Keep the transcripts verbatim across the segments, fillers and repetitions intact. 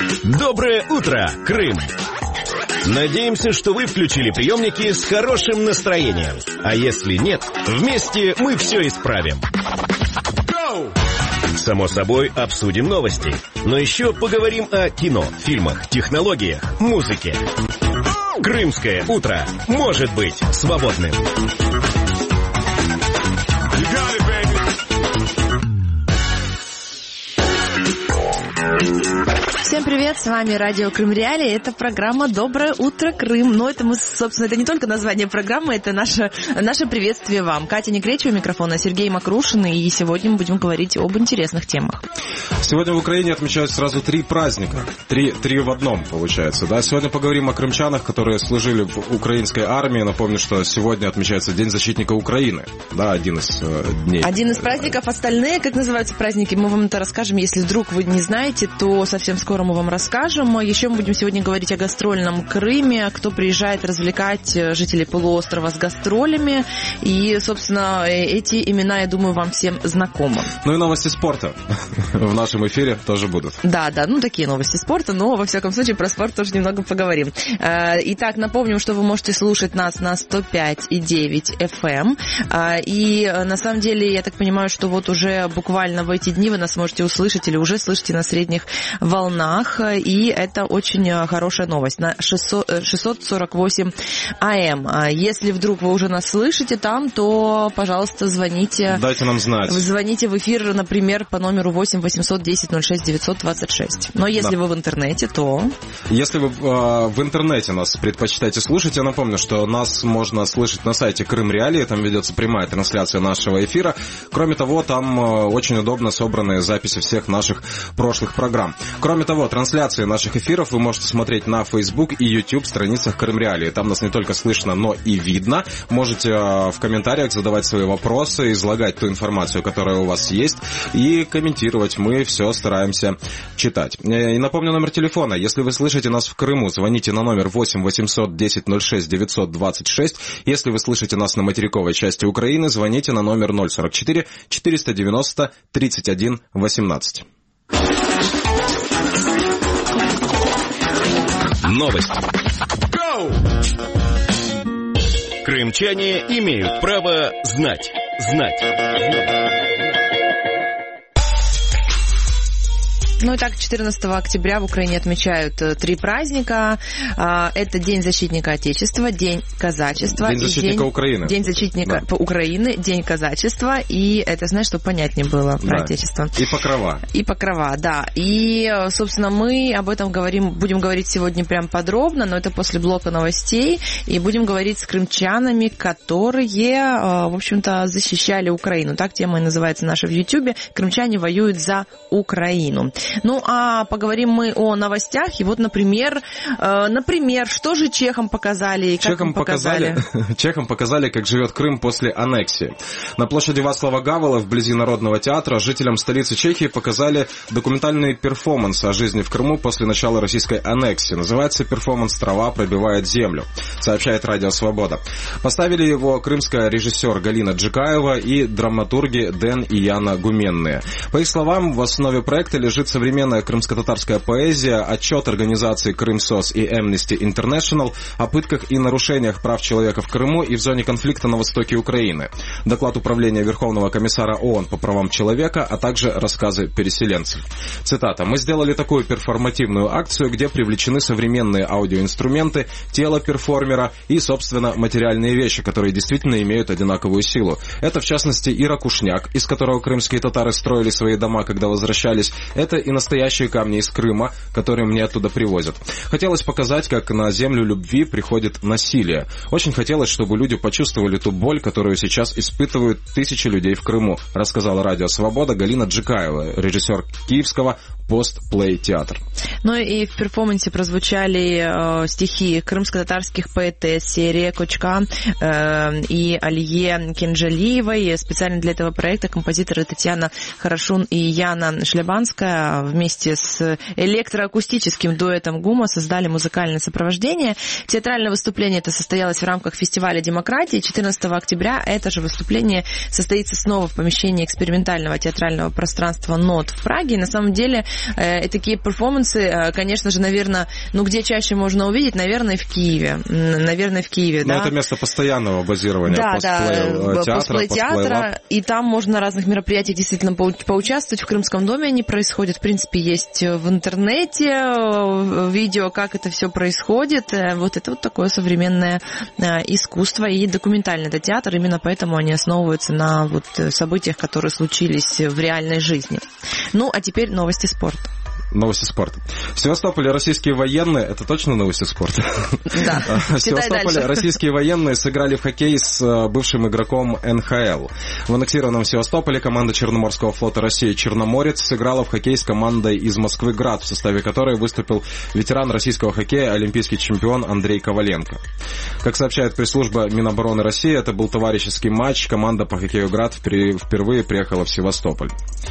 Доброе утро, Крым! Надеемся, что вы включили приемники с хорошим настроением. А если нет, вместе мы все исправим. Само собой, обсудим новости. Но еще поговорим о кино, фильмах, технологиях, музыке. Крымское утро может быть свободным. Всем привет, с вами Радио Крым Реалии, это программа «Доброе утро, Крым». Но это мы, собственно, это не только название программы, это наше, наше приветствие вам. Катя Некречева, микрофона, Сергей Макрушин, и сегодня мы будем говорить об интересных темах. Сегодня в Украине отмечают сразу три праздника, три, три в одном получается, да. Сегодня поговорим о крымчанах, которые служили в украинской армии. Напомню, что сегодня отмечается День защитника Украины, да, один из э, дней. Один из праздников, остальные, как называются праздники, мы вам это расскажем, если вдруг вы не знаете, то совсем скоро мы вам расскажем. Еще мы будем сегодня говорить о гастрольном Крыме, кто приезжает развлекать жителей полуострова с гастролями. И, собственно, эти имена, я думаю, вам всем знакомы. Ну и новости спорта в нашем эфире тоже будут. Да, да, ну такие новости спорта, но, во всяком случае, про спорт тоже немного поговорим. Итак, напомним, что вы можете слушать нас на сто пять и девять эф эм. И, на самом деле, я так понимаю, что вот уже буквально в эти дни вы нас можете услышать или уже слышите на средних волнах, и это очень хорошая новость, на шестьсот сорок восемь эй эм. Если вдруг вы уже нас слышите там, то, пожалуйста, звоните. Дайте нам знать. Звоните в эфир, например, по номеру восемь восемьсот десять ноль шесть девятьсот двадцать шесть. Но если да. вы в интернете, то... Если вы э, в интернете нас предпочитаете слушать, я напомню, что нас можно слышать на сайте Крым Реалии, там ведется прямая трансляция нашего эфира. Кроме того, там э, очень удобно собраны записи всех наших прошлых программ. Кроме того, трансляции наших эфиров вы можете смотреть на Facebook и YouTube страницах Крым Реалии. Там нас не только слышно, но и видно. Можете э, в комментариях задавать свои вопросы, излагать ту информацию, которая у вас есть, и комментировать. Мы все стараемся читать. И напомню номер телефона. Если вы слышите нас в Крыму, звоните на номер восемь восемьсот десять ноль шесть девятьсот двадцать шесть. Если вы слышите нас на материковой части Украины, звоните на номер ноль сорок четыре четыреста девяносто тридцать один восемнадцать. Новости. Крымчане имеют право знать. Знать. Знать. Ну и так, четырнадцатого октября в Украине отмечают три праздника. Это День защитника Отечества, День казачества. День защитника день, Украины. День защитника да. Украины, День казачества. И это, знаешь, чтобы понятнее было про да. Отечество. И покрова. И покрова, да. И, собственно, мы об этом говорим, будем говорить сегодня прям подробно, но это после блока новостей. И будем говорить с крымчанами, которые, в общем-то, защищали Украину. Так тема и называется наша в Ютьюбе. Крымчане воюют за Украину. Ну, а поговорим мы о новостях. И вот, например, э, например, что же чехам показали и как чехам им показали? показали? Чехам показали, как живет Крым после аннексии. На площади Вацлава Гавела, вблизи Народного театра, жителям столицы Чехии показали документальный перформанс о жизни в Крыму после начала российской аннексии. Называется перформанс «Трава пробивает землю», сообщает Радио Свобода. Поставили его крымская режиссер Галина Джикаева и драматурги Дэн и Яна Гуменные. По их словам, в основе проекта лежит современная крымско-татарская поэзия, отчет организации «Крымсос» и Amnesty International о пытках и нарушениях прав человека в Крыму и в зоне конфликта на востоке Украины, доклад Управления Верховного комиссара ООН по правам человека, а также рассказы переселенцев. Цитата. «Мы сделали такую перформативную акцию, где привлечены современные аудиоинструменты, тело перформера и, собственно, материальные вещи, которые действительно имеют одинаковую силу. Это, в частности, и ракушняк, из которого крымские татары строили свои дома, когда возвращались. Это и настоящие камни из Крыма, которые мне оттуда привозят. Хотелось показать, как на землю любви приходит насилие. Очень хотелось, чтобы люди почувствовали ту боль, которую сейчас испытывают тысячи людей в Крыму», рассказала Радио Свобода Галина Джикаева, режиссер киевского пост-плей-театр. Ну и в перформансе прозвучали э, стихи крымско-татарских поэтесс Серия Кочка э, и Алие Кенджалиевой. Специально для этого проекта композиторы Татьяна Хорошун и Яна Шлябанская вместе с электроакустическим дуэтом ГУМа создали музыкальное сопровождение. Театральное выступление это состоялось в рамках фестиваля демократии. четырнадцатого октября это же выступление состоится снова в помещении экспериментального театрального пространства НОТ в Праге. И на самом деле э, такие перформансы конечно же, наверное, ну, где чаще можно увидеть, наверное, в Киеве. Наверное, в Киеве, Но да. это место постоянного базирования да, постплей-театра, да, постплей-театра, и там можно на разных мероприятиях действительно поучаствовать. В Крымском доме они происходят, в принципе, есть в интернете видео, как это все происходит. Вот это вот такое современное искусство и документальный это театр, именно поэтому они основываются на вот событиях, которые случились в реальной жизни. Ну, а теперь новости спорта. Новости спорта. В Севастополе российские военные... Это точно новости спорта? Да. В Севастополе российские военные сыграли в хоккей с бывшим игроком эн ха эл. В аннексированном Севастополе команда Черноморского флота России «Черноморец» сыграла в хоккей с командой из Москвы «Град», в составе которой выступил ветеран российского хоккея, олимпийский чемпион Андрей Коваленко. Как сообщает пресс-служба Минобороны России, это был товарищеский матч. Команда по хоккею «Град» впервые приехала в Севастополь.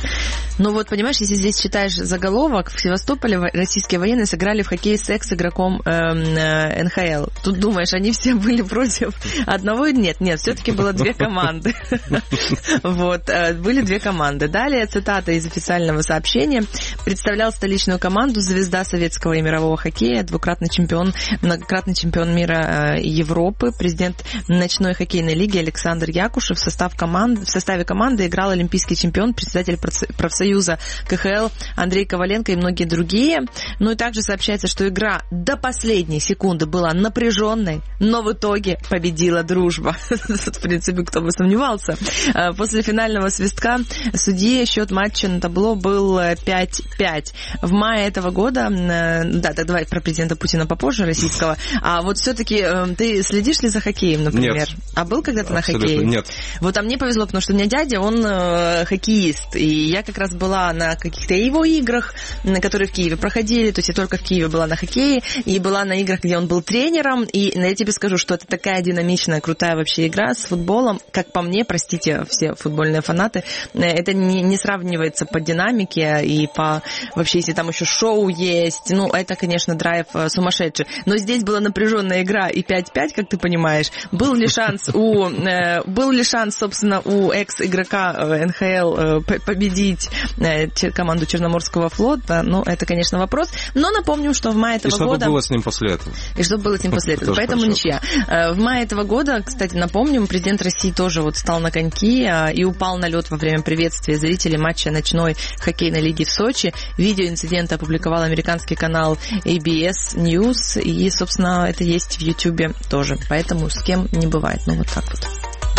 Ну вот, понимаешь, если здесь читаешь заголовок, в Севастополе российские военные сыграли в хоккей с экс-игроком эн ха эл. Тут думаешь, они все были против одного? Нет, нет, все-таки было две команды. Вот, были две команды. Далее цитата из официального сообщения. Представлял столичную команду звезда советского и мирового хоккея, двукратный чемпион, многократный чемпион мира и Европы, президент ночной хоккейной лиги Александр Якушев. В, состав команды, в составе команды играл олимпийский чемпион, председатель профсоюза ка ха эл Андрей Коваленко и многие другие. Ну и также сообщается, что игра до последней секунды была напряженной, но в итоге победила дружба. В принципе, кто бы сомневался. После финального свистка судьи счет матча на табло был пять пять. В мае этого года, да, так давай про президента Путина попозже, российского, а вот все-таки ты следишь ли за хоккеем, например? Нет. А был когда-то на хоккее? Нет. Вот, а мне повезло, потому что у меня дядя, он хоккеист, и я как раз была на каких-то его играх, которые в Киеве проходили, то есть я только в Киеве была на хоккее, и была на играх, где он был тренером, и я тебе скажу, что это такая динамичная, крутая вообще игра с футболом, как по мне, простите, все футбольные фанаты, это не, не сравнивается по динамике и по, вообще, если там еще шоу есть, ну, это, конечно, драйв сумасшедший, но здесь была напряженная игра, и пять пять, как ты понимаешь, был ли шанс у, был ли шанс, собственно, у экс-игрока эн ха эл победить команду Черноморского флота, ну, это, конечно, вопрос. Но напомню, что в мае этого года... И что было с ним после этого? И что было с ним после этого. Поэтому ничья. В мае этого года, кстати, напомним, президент России тоже вот встал на коньки и упал на лед во время приветствия зрителей матча ночной хоккейной лиги в Сочи. Видео инцидента опубликовал американский канал эй би эс News. И, собственно, это есть в Ютьюбе тоже. Поэтому с кем не бывает. Ну, вот так вот.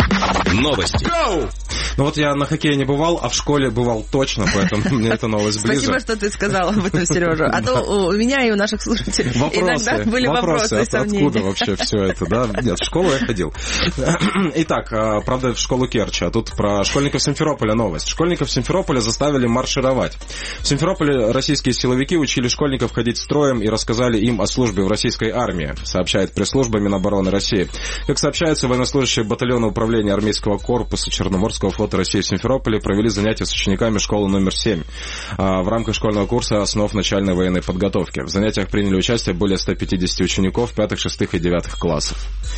Новости. Go! Ну вот я на хоккее не бывал, а в школе бывал точно, поэтому мне эта новость ближе. Спасибо, что ты сказал об этом, Сережа. А то у меня и у наших слушателей иногда были вопросы и сомнения. Откуда вообще все это, да? Нет, в школу я ходил. Итак, правда, в школу Керчи, а тут про школьников Симферополя новость. Школьников Симферополя заставили маршировать. В Симферополе российские силовики учили школьников ходить строем и рассказали им о службе в российской армии, сообщает пресс-служба Минобороны России. Как сообщается, военнослужащие батальона управления армейского корпуса Черноморского флота России в Симферополе провели занятия с учениками школы номер семь в рамках школьного курса «Основ начальной военной подготовки». В занятиях приняли участие более ста пятидесяти учеников пятых, шестых и девятых классов.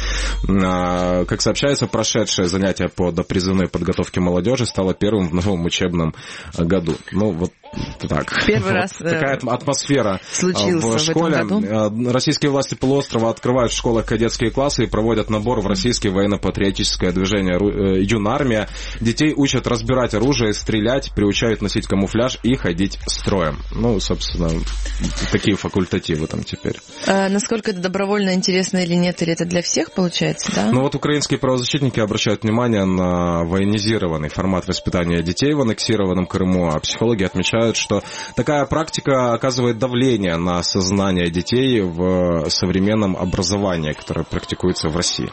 Как сообщается, прошедшее занятие по допризывной подготовке молодежи стало первым в новом учебном году. Ну, вот так. Первый вот раз такая атмосфера в школе. В этом году. Российские власти полуострова открывают в школах кадетские классы и проводят набор в российское военно-патриотическое движение «Юнармия». Детей учат разбирать оружие, стрелять, приучают носить камуфляж и ходить строем. Ну, собственно, такие факультативы там теперь. А насколько это добровольно, интересно или нет, или это для всех получается, да? Ну вот украинские правозащитники обращают внимание на военизированный формат воспитания детей в аннексированном Крыму, а психологи отмечают, что такая практика оказывает давление на сознание детей в современном образовании, которое практикуется в России.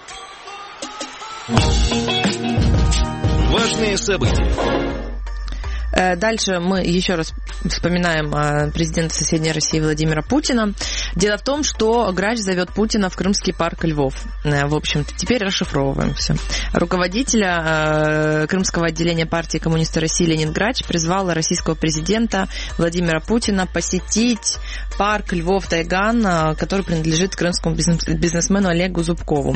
Важные события. Дальше мы еще раз вспоминаем президента соседней России Владимира Путина. Дело в том, что Грач зовет Путина в Крымский парк Львов. В общем-то, теперь расшифровываем все. Руководителя Крымского отделения партии коммунисты России Леонид Грач призвал российского президента Владимира Путина посетить парк Львов-Тайган, который принадлежит крымскому бизнесмену Олегу Зубкову.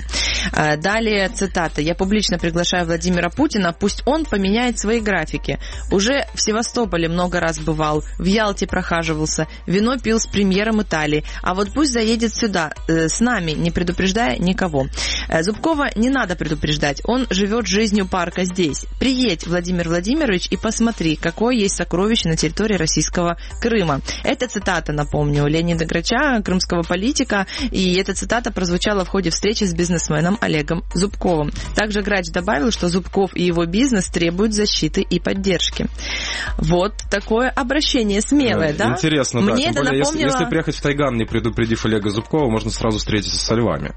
Далее цитата. «Я публично приглашаю Владимира Путина, пусть он поменяет свои графики. Уже в Севастополе много раз бывал, в Ялте прохаживался, вино пил с премьером Италии. А вот пусть заедет сюда, э, с нами, не предупреждая никого. Э, Зубкова не надо предупреждать, он живет жизнью парка здесь. Приедь, Владимир Владимирович, и посмотри, какое есть сокровище на территории российского Крыма. Это цитата, напомню, Леонида Грача, крымского политика, и эта цитата прозвучала в ходе встречи с бизнесменом Олегом Зубковым. Также Грач добавил, что Зубков и его бизнес требуют защиты и поддержки. Вот такое обращение смелое, да? Интересно, Мне да. Тем это более, напомнило... если, если приехать в Тайган, не предупредив Олега Зубкова, можно сразу встретиться со львами.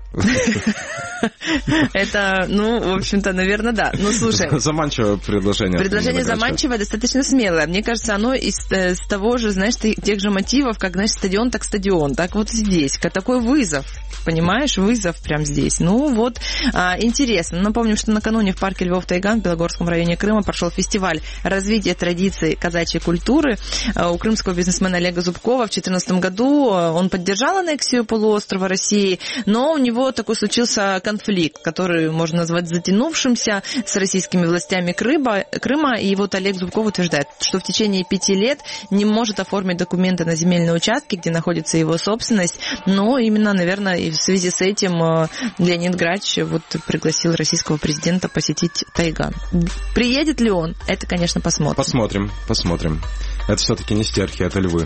Это, ну, в общем-то, наверное, да. Ну, слушай... Заманчивое предложение. Предложение заманчивое, достаточно смелое. Мне кажется, оно из, из того же, знаешь, тех же мотивов, как, знаешь, стадион, так стадион. Так вот здесь. Такой вызов. Понимаешь? Вызов прям здесь. Ну, вот, а, интересно. Напомним, что накануне в парке Львов Тайган в Белогорском районе Крыма прошел фестиваль развития традиций казачьей культуры. У крымского бизнесмена Олега Зубкова в две тысячи четырнадцатом году он поддержал аннексию полуострова России, но у него такой случился конфликт, который можно назвать затянувшимся с российскими властями Крыма, Крыма. И вот Олег Зубков утверждает, что в течение пяти лет не может оформить документы на земельные участки, где находится его собственность. Но именно, наверное, и в связи с этим Леонид Грач вот пригласил российского президента посетить Тайган. Приедет ли он? Это, конечно, посмотрим. Посмотрим, посмотрим. Это все-таки не стерхи, это львы.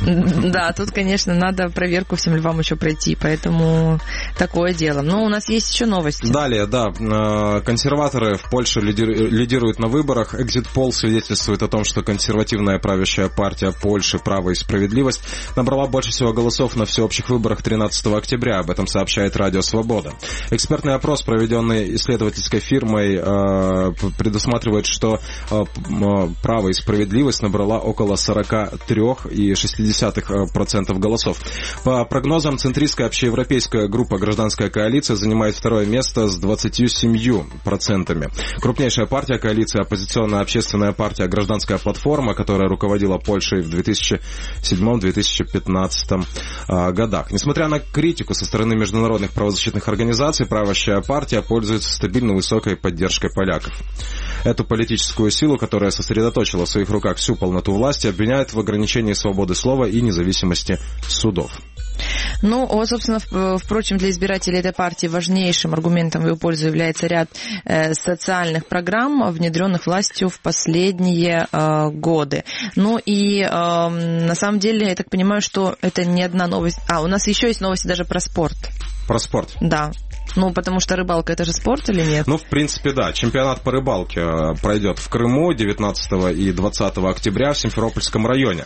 Да, тут, конечно, надо проверку всем львам еще пройти, поэтому такое дело. Но у нас есть еще новости. Далее, да, консерваторы в Польше лидируют на выборах. Экзит-пол свидетельствует о том, что консервативная правящая партия Польши «Право и справедливость» набрала больше всего голосов на всеобщих выборах тринадцатого октября. Об этом сообщает Радио Свобода. Экспертный опрос, проведенный исследовательской фирмой, предусматривает, что «Право и справедливость» набрала около сорок три целых шесть десятых процента голосов. По прогнозам, центристская общеевропейская группа «Гражданская коалиция» занимает второе место с двадцатью семью процентами. Крупнейшая партия коалиции — оппозиционная общественная партия «Гражданская платформа», которая руководила Польшей в две тысячи седьмом — две тысячи пятнадцатом годах. Несмотря на критику со стороны международных правозащитных организаций, правящая партия пользуется стабильно высокой поддержкой поляков. Эту политическую силу, которая сосредоточила в своих руках всю полноту власти, обвиняют в ограничении свободы слова и независимости судов. Ну, вот, собственно, впрочем, для избирателей этой партии важнейшим аргументом в ее пользу является ряд э, социальных программ, внедренных властью в последние э, годы. Ну и э, на самом деле, я так понимаю, что это не одна новость. А, у нас еще есть новости даже про спорт. Про спорт? Да. Ну, потому что рыбалка — это же спорт или нет? Ну, в принципе, да. Чемпионат по рыбалке пройдет в Крыму девятнадцатого и двадцатого октября в Симферопольском районе.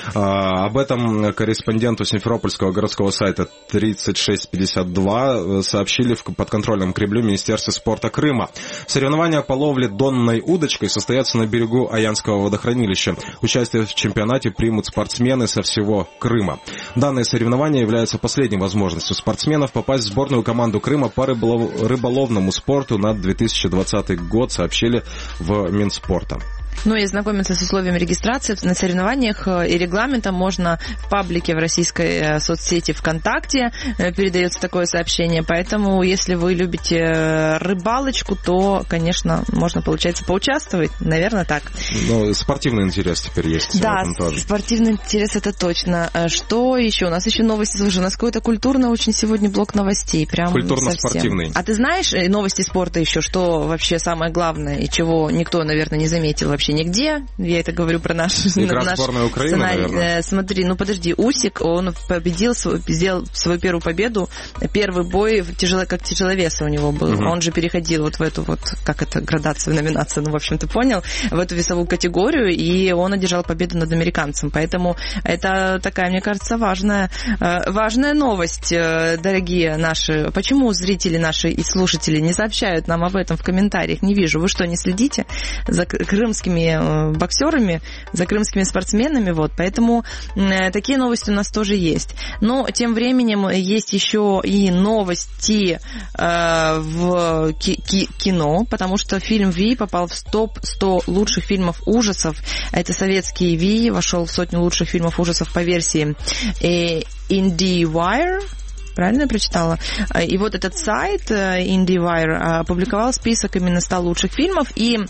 А, об этом корреспонденту симферопольского городского сайта тридцать шесть пятьдесят два сообщили в подконтрольном Кремлю Министерстве спорта Крыма. Соревнования по ловле донной удочкой состоятся на берегу Аянского водохранилища. Участие в чемпионате примут спортсмены со всего Крыма. Данные соревнования являются последней возможностью спортсменов попасть в сборную команду Крыма по рыболовному спорту на две тысячи двадцатый год, сообщили в Минспорта. Ну и знакомиться с условиями регистрации на соревнованиях и регламентом можно в паблике в российской соцсети ВКонтакте. Передается такое сообщение. Поэтому, если вы любите рыбалочку, то, конечно, можно, получается, поучаствовать. Наверное, так. Ну, спортивный интерес теперь есть. Да, тоже. Спортивный интерес, это точно. Что еще? У нас еще новости. Слушай, у нас какой-то культурный очень сегодня блок новостей. Прям культурно-спортивный. совсем. А ты знаешь новости спорта еще, что вообще самое главное, и чего никто, наверное, не заметил вообще нигде? Я это говорю про наш, Игра наш сборная Украины, сценарий. наверное. Смотри, ну подожди, Усик, он победил, сделал свою первую победу. Первый бой тяжело, как тяжеловеса у него был. Угу. Он же переходил вот в эту вот, как это, градацию, номинацию, ну, в общем, ты понял, в эту весовую категорию, и он одержал победу над американцем. Поэтому это такая, мне кажется, важная, важная новость, дорогие наши. Почему зрители наши и слушатели не сообщают нам об этом в комментариях? Не вижу. Вы что, не следите за крымскими боксерами, за крымскими спортсменами? Вот, поэтому такие новости у нас тоже есть. Но тем временем есть еще и новости э, в ки- кино, потому что фильм «Ви» попал в топ сто лучших фильмов ужасов. Это советский «Ви», вошел в сотню лучших фильмов ужасов по версии э, IndieWire. Правильно я прочитала? И вот этот сайт IndieWire опубликовал список именно ста лучших фильмов, и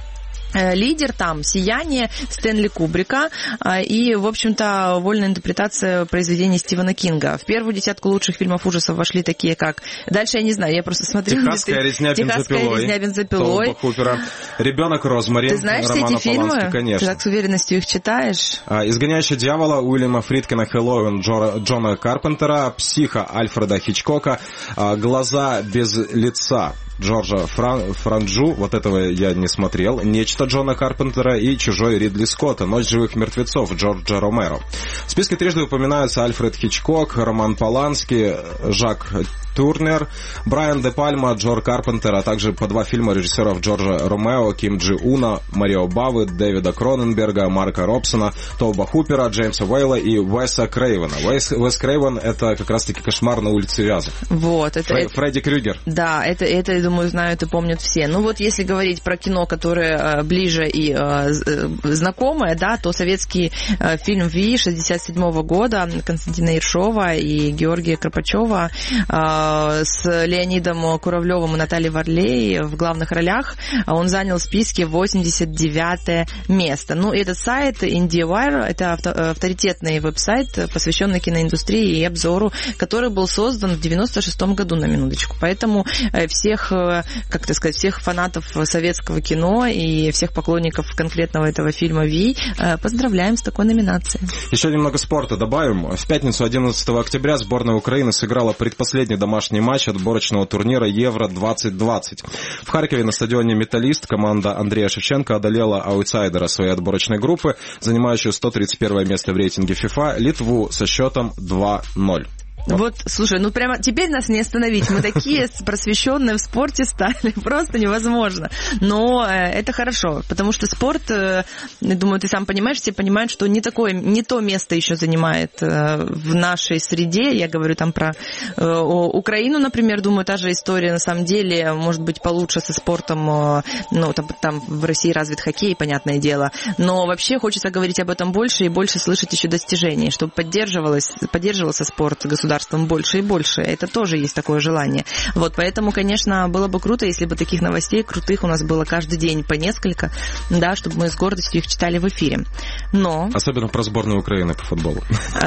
лидер там «Сияние» Стэнли Кубрика и, в общем-то, вольная интерпретация произведений Стивена Кинга. В первую десятку лучших фильмов ужасов вошли такие, как... Дальше я не знаю, я просто смотрю... «Техасская резня бензопилой», резня бензопилой. Тоба Хупера, «Ребенок Розмари», Ты знаешь Романа эти фильмы? Полански, конечно. Ты так с уверенностью их читаешь? «Изгоняющий дьявола» Уильяма Фридкина, «Хэллоуин» Джона Карпентера, «Психо» Альфреда Хичкока, «Глаза без лица» Джорджа Фран... Франджу, вот этого я не смотрел, «Нечто» Джона Карпентера и «Чужой» Ридли Скотта, «Ночь живых мертвецов» Джорджа Ромеро. В списке трижды упоминаются Альфред Хичкок, Роман Полански, Жак Турнер, Брайан де Пальма, Джордж Карпентер, а также по два фильма режиссеров Джорджа Ромео, Ким Джи Уна, Марио Бавы, Дэвида Кроненберга, Марка Робсона, Тоба Хупера, Джеймса Уэйла и Уэса Крейвена. Уэс, Уэс Крейвен — это как раз-таки «Кошмар на улице Вязов». Вот, это, Фре- это... Фредди Крюгер. Да, это, это, я думаю, знают и помнят все. Ну вот если говорить про кино, которое э, ближе и э, знакомое, да, то советский э, фильм «Ви» шестьдесят седьмого года Константина Ершова и Георгия Кропачева э, с Леонидом Куравлевым и Натальей Варлей в главных ролях. Он занял в списке восемьдесят девятое место. Ну, этот сайт IndieWire, это авторитетный веб-сайт, посвященный киноиндустрии и обзору, который был создан в девяносто шестом году, на минуточку. Поэтому всех, как так сказать, всех фанатов советского кино и всех поклонников конкретного этого фильма «Ви» поздравляем с такой номинацией. Еще немного спорта добавим. В пятницу, одиннадцатого октября, сборная Украины сыграла предпоследний домашний матч отборочного турнира Евро двадцать двадцать. В Харькове на стадионе «Металлист» команда Андрея Шевченко одолела аутсайдера своей отборочной группы, занимающую сто тридцать первое место в рейтинге ФИФА, Литву со счетом два ноль. Вот. вот, слушай, ну прямо теперь нас не остановить. Мы такие просвещенные в спорте стали, просто невозможно. Но это хорошо, потому что спорт, я думаю, ты сам понимаешь, все понимают, что не такое, не то место еще занимает в нашей среде. Я говорю там про Украину, например, думаю, та же история на самом деле может быть получше со спортом. Ну, там, там в России развит хоккей, понятное дело. Но вообще хочется говорить об этом больше и больше слышать еще достижений, чтобы поддерживалось, поддерживался спорт государственным больше и больше. Это тоже есть такое желание. Вот, поэтому, конечно, было бы круто, если бы таких новостей крутых у нас было каждый день по несколько, да, чтобы мы с гордостью их читали в эфире. Но... Особенно про сборную Украины по футболу. А,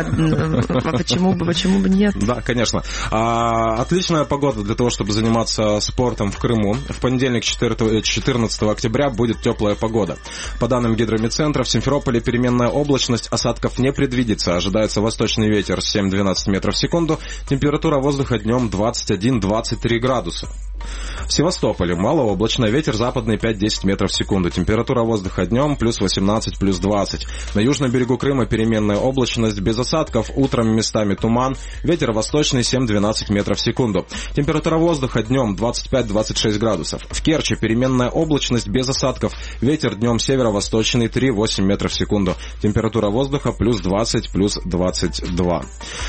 а почему бы, почему бы нет? Да, конечно. А, отличная погода для того, чтобы заниматься спортом в Крыму. В понедельник, четырнадцатого октября, будет теплая погода. По данным Гидромедцентра, в Симферополе переменная облачность, осадков не предвидится. Ожидается восточный ветер семь-двенадцать метров в секунду. Температура воздуха днем двадцать один - двадцать три градуса. В Севастополе малооблачно, ветер западный пять-десять метров в секунду. Температура воздуха днем плюс восемнадцать, плюс двадцать. На южном берегу Крыма переменная облачность, без осадков, утром местами туман, ветер восточный семь-двенадцать метров в секунду. Температура воздуха днем двадцать пять - двадцать шесть градусов. В Керчи переменная облачность, без осадков, ветер днем северо-восточный три-восемь метров в секунду. Температура воздуха плюс двадцать, плюс двадцать два.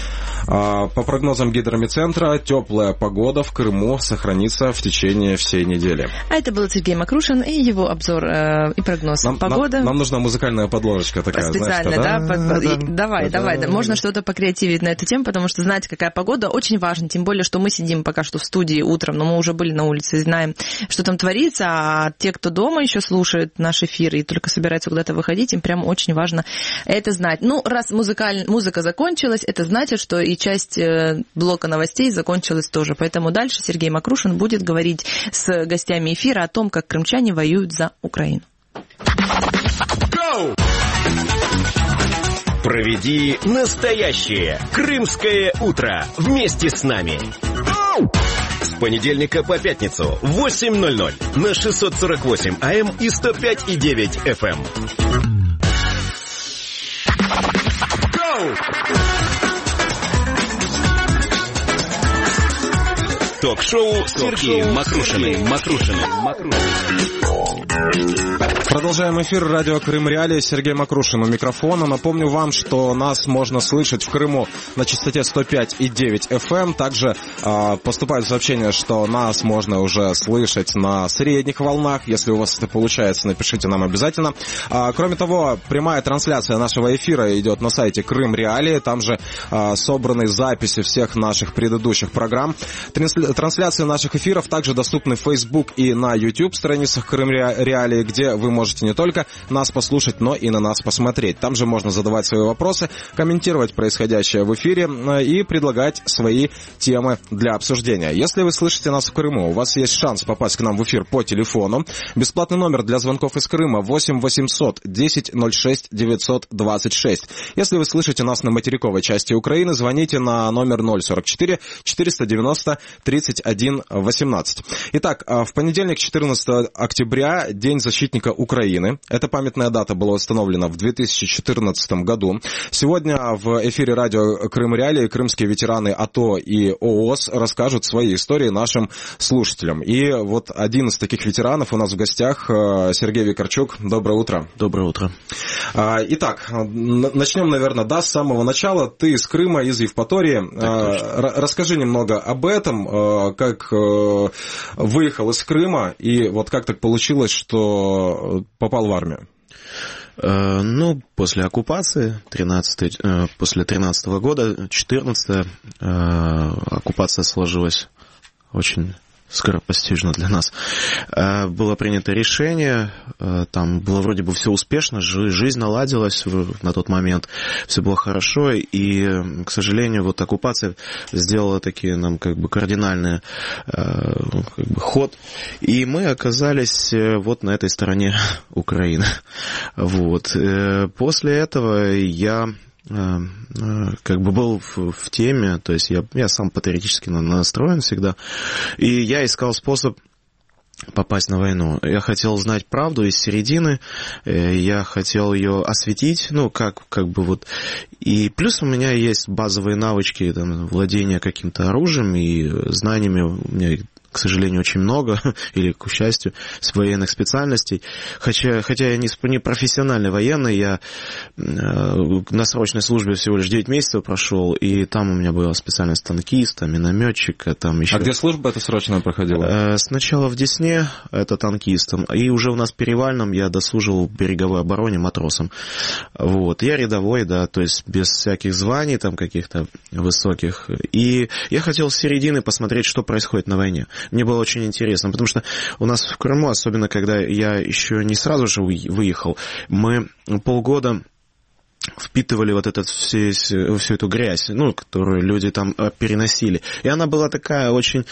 По прогнозам Гидромедцентра, теплая погода в Крыму сохранится в течение всей недели. А это был Сергей Макрушин и его обзор э, и прогноз нам, погоды. Нам, нам нужна музыкальная подложечка такая, специально, знаешь, да? да? Под, под, да, и, давай, да, давай, да, да. Можно да. что-то покреативить на эту тему, потому что знать, какая погода, очень важно. Тем более, что мы сидим пока что в студии утром, но мы уже были на улице и знаем, что там творится. А те, кто дома еще слушают наш эфир и только собираются куда-то выходить, им прям очень важно это знать. Ну, раз музыкаль... музыка закончилась, это значит, что и часть блока новостей закончилась тоже. Поэтому дальше Сергей Макрушин будет говорить с гостями эфира о том, как крымчане воюют за Украину. Go! Проведи настоящее крымское утро вместе с нами. Go! С понедельника по пятницу в восемь ноль ноль на шестьсот сорок восемь АМ и сто пять и девять эф эм. Go! Ток-шоу с Сергеем Макрушиным. Макрушиным. Продолжаем эфир. Радио Крым Реалии. Сергей Макрушин у микрофона. Напомню вам, что нас можно слышать в Крыму на частоте сто пять и девять эф эм. Также э, поступают сообщения, что нас можно уже слышать на средних волнах. Если у вас это получается, напишите нам обязательно. А, кроме того, прямая трансляция нашего эфира идет на сайте Крым Реалии. Там же э, собраны записи всех наших предыдущих программ. трансляции наших эфиров также доступны в Facebook и на YouTube страницах Крым Реалии, где вы можете не только нас послушать, но и на нас посмотреть. Там же можно задавать свои вопросы, комментировать происходящее в эфире и предлагать свои темы для обсуждения. Если вы слышите нас в Крыму, у вас есть шанс попасть к нам в эфир по телефону. Бесплатный номер для звонков из Крыма восемь восемьсот десять ноль шесть девятьсот двадцать шесть. Если вы слышите нас на материковой части Украины, звоните на номер ноль сорок четыре четыреста девяносто тридцать один восемнадцать. Итак, в понедельник, четырнадцатого октября, День защитника Украины. Эта памятная дата была установлена в две тысячи четырнадцатом году. Сегодня в эфире радио Крым Реалии крымские ветераны АТО и ООС расскажут свои истории нашим слушателям. И вот один из таких ветеранов у нас в гостях, Сергей Викарчук. Доброе утро. Доброе утро. Итак, начнем, наверное, да, с самого начала. Ты из Крыма, из Евпатории. Расскажи немного об этом, как выехал из Крыма, и вот как так получилось, что попал в армию? Ну, после оккупации, тринадцатого, после тринадцатого года, четырнадцатого, оккупация сложилась очень скоропостижно для нас. Было принято решение, там было вроде бы все успешно, жизнь наладилась на тот момент, все было хорошо, и, к сожалению, вот оккупация сделала такие нам как бы кардинальный как бы, ход, и мы оказались вот на этой стороне Украины. Вот. После этого я как бы был в, в теме, то есть я, я сам патриотически настроен всегда, и я искал способ попасть на войну. Я хотел знать правду из середины, я хотел ее осветить, ну, как, как бы вот, и плюс у меня есть базовые навычки, там, владения каким-то оружием и знаниями, у меня, к сожалению, очень много, или, к счастью, с военных специальностей. Хотя, хотя я не, не профессиональный военный, я э, на срочной службе всего лишь девять месяцев прошел, и там у меня была специальность танкиста, минометчика, там еще... А где служба эта срочная проходила? Э, сначала в Десне, это танкистом, и уже у нас в Перевальном я дослужил в береговой обороне матросом. Вот. Я рядовой, да, то есть без всяких званий там каких-то высоких. И я хотел с середины посмотреть, что происходит на войне. Мне было очень интересно, потому что у нас в Крыму, особенно когда я еще не сразу же выехал, мы полгода впитывали вот этот, все, всю эту грязь, ну, которую люди там переносили. И она была такая очень,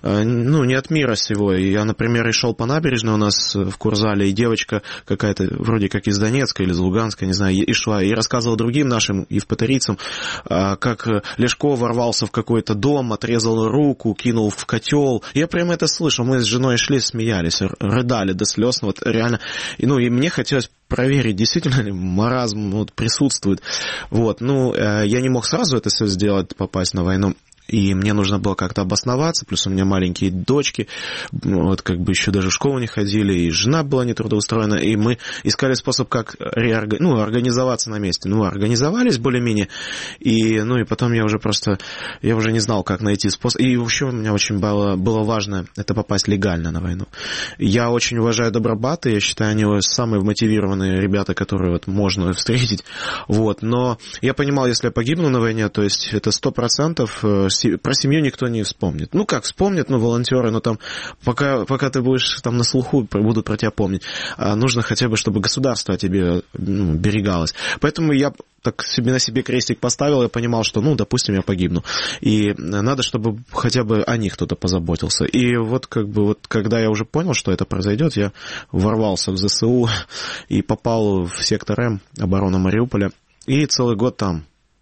ну, не от мира сего. Я, например, и шел по набережной у нас в Курзале, и девочка какая-то, вроде как из Донецка или из Луганска, не знаю, и шла, и рассказывала другим нашим евпаторийцам, как Лешко ворвался в какой-то дом, отрезал руку, кинул в котел. Я прямо это слышал. Мы с женой шли, смеялись, рыдали до слез. Вот реально. И, ну, и мне хотелось проверить, действительно ли маразм вот, присутствует. Вот. Ну, я не мог сразу это все сделать, попасть на войну. И мне нужно было как-то обосноваться, плюс у меня маленькие дочки, вот как бы еще даже в школу не ходили, и жена была не трудоустроена, и мы искали способ, как реорг... ну, организоваться на месте. Ну, организовались более-менее, и, ну, и потом я уже просто, я уже не знал, как найти способ. И вообще у меня очень было, было важно это попасть легально на войну. Я очень уважаю добробаты, я считаю, они самые мотивированные ребята, которые вот можно встретить, вот, но я понимал, если я погибну на войне, то есть это сто процентов про семью никто не вспомнит. Ну как, вспомнят, ну, волонтеры, но там, пока, пока ты будешь там на слуху, будут про тебя помнить. А нужно хотя бы, чтобы государство о тебе, ну, берегалось. Поэтому я так себе на себе крестик поставил, я понимал, что, ну, допустим, я погибну. И надо, чтобы хотя бы о них кто-то позаботился. И вот, как бы, вот, когда я уже понял, что это произойдет, я ворвался в ЗСУ и попал в сектор М, оборона Мариуполя, и целый год там.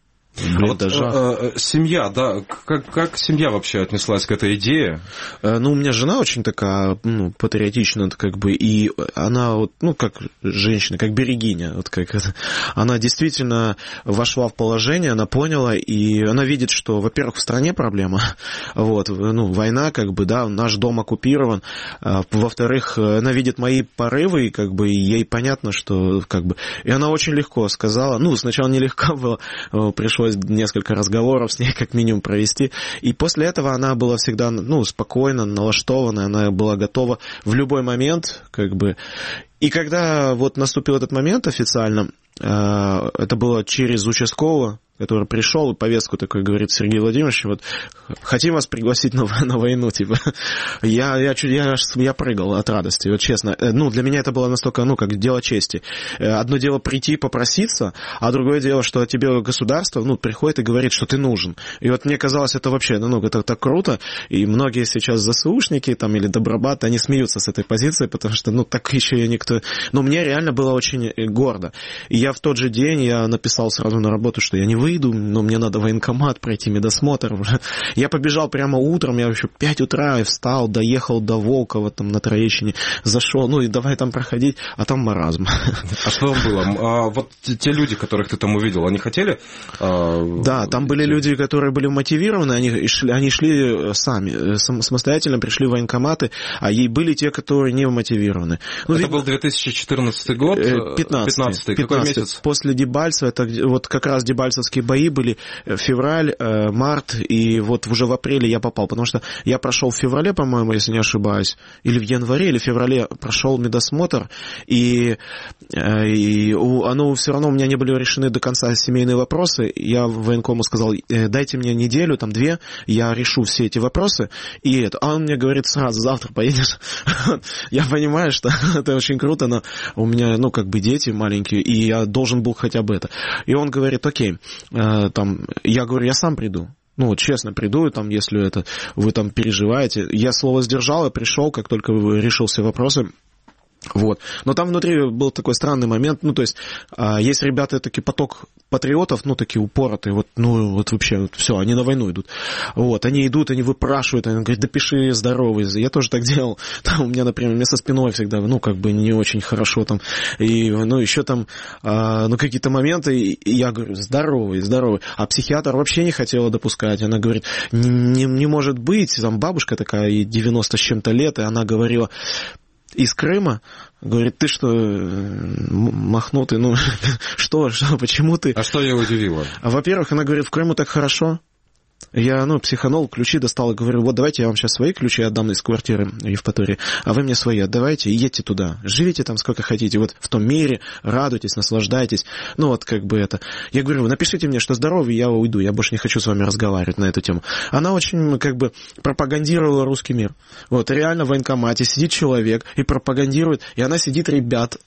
А вот, э, э, семья, да, как, как семья вообще отнеслась к этой идее? Ну, у меня жена очень такая, ну, патриотичная, как бы, и она, вот, ну, как женщина, как берегиня, вот как это, она действительно вошла в положение, она поняла, и она видит, что, во-первых, в стране проблема, вот, ну, война, как бы, да, наш дом оккупирован, во-вторых, она видит мои порывы, и, как бы, и ей понятно, что, как бы, и она очень легко сказала, ну, сначала нелегко было, пришлось несколько разговоров с ней как минимум провести. И после этого она была всегда, ну, спокойна, налаштована, она была готова в любой момент, как бы. И когда вот наступил этот момент официально, это было через участкового, который пришел и повестку такой говорит: Сергей Владимирович, вот хотим вас пригласить на, на войну, типа. Я, я, я, я прыгал от радости, вот честно. Ну, для меня это было настолько, ну, как дело чести. Одно дело прийти попроситься, а другое дело, что тебе государство, ну, приходит и говорит, что ты нужен. И вот мне казалось, это вообще, ну, это так круто, и многие сейчас ЗСУшники там или добробаты, они смеются с этой позиции, потому что, ну, так еще и никто... Но мне реально было очень гордо. И я в тот же день, я написал сразу на работу, что я не выйду, но мне надо в военкомат пройти медосмотр. Я побежал прямо утром, я еще в пять утра встал, доехал до Волкова, там, на Троещине, зашел, ну, и давай там проходить, а там маразм. А что там было? А вот те люди, которых ты там увидел, они хотели? А... Да, там были люди, которые были мотивированы, они шли, они шли сами, самостоятельно пришли в военкоматы, а и были те, которые не мотивированы. Ну, это ведь... был две тысячи четырнадцатый год? пятнадцатый. Какой месяц? После Дебальцева, это вот как раз дебальцевские бои были февраль, март, и вот уже в апреле я попал, потому что я прошел в феврале, по-моему, если не ошибаюсь, или в январе, или в феврале прошел медосмотр, и, и оно все равно у меня не были решены до конца семейные вопросы. Я в военкому сказал: дайте мне неделю, там две, я решу все эти вопросы, и это. А он мне говорит: сразу, завтра поедешь. Я понимаю, что это очень круто, но у меня, ну, как бы дети маленькие, и я должен был хотя бы это. И он говорит: окей, там, я говорю, я сам приду. Ну, вот честно, приду, там, если это вы там переживаете. Я слово сдержал, и пришел, как только решил все вопросы. Вот. Но там внутри был такой странный момент, ну, то есть, а, есть ребята, такие поток патриотов, ну, такие упоротые, вот, ну, вот вообще, вот, все, они на войну идут. Вот, они идут, они выпрашивают, они говорят: да пиши здоровый. Я тоже так делал. Там у меня, например, мне со спиной всегда, ну, как бы не очень хорошо там. И, ну, еще там, а, ну, какие-то моменты, и я говорю: здоровый, здоровый. А психиатр вообще не хотела допускать. Она говорит: не, не может быть, там бабушка такая, ей девяносто с чем-то лет, и она говорила: из Крыма, говорит: ты что, махнутый, ну, что, что, почему ты... А что ее удивило? Во-первых, она говорит: в Крыму так хорошо. Я, ну, психанул, ключи достал и говорю: вот давайте я вам сейчас свои ключи отдам из квартиры в Евпатории, а вы мне свои отдавайте и едьте туда. Живите там сколько хотите, вот в том мире, радуйтесь, наслаждайтесь. Ну, вот как бы это... Я говорю: напишите мне, что здоровый, я уйду, я больше не хочу с вами разговаривать на эту тему. Она очень, как бы, пропагандировала русский мир. Вот, реально в военкомате сидит человек и пропагандирует, и она сидит, ребят...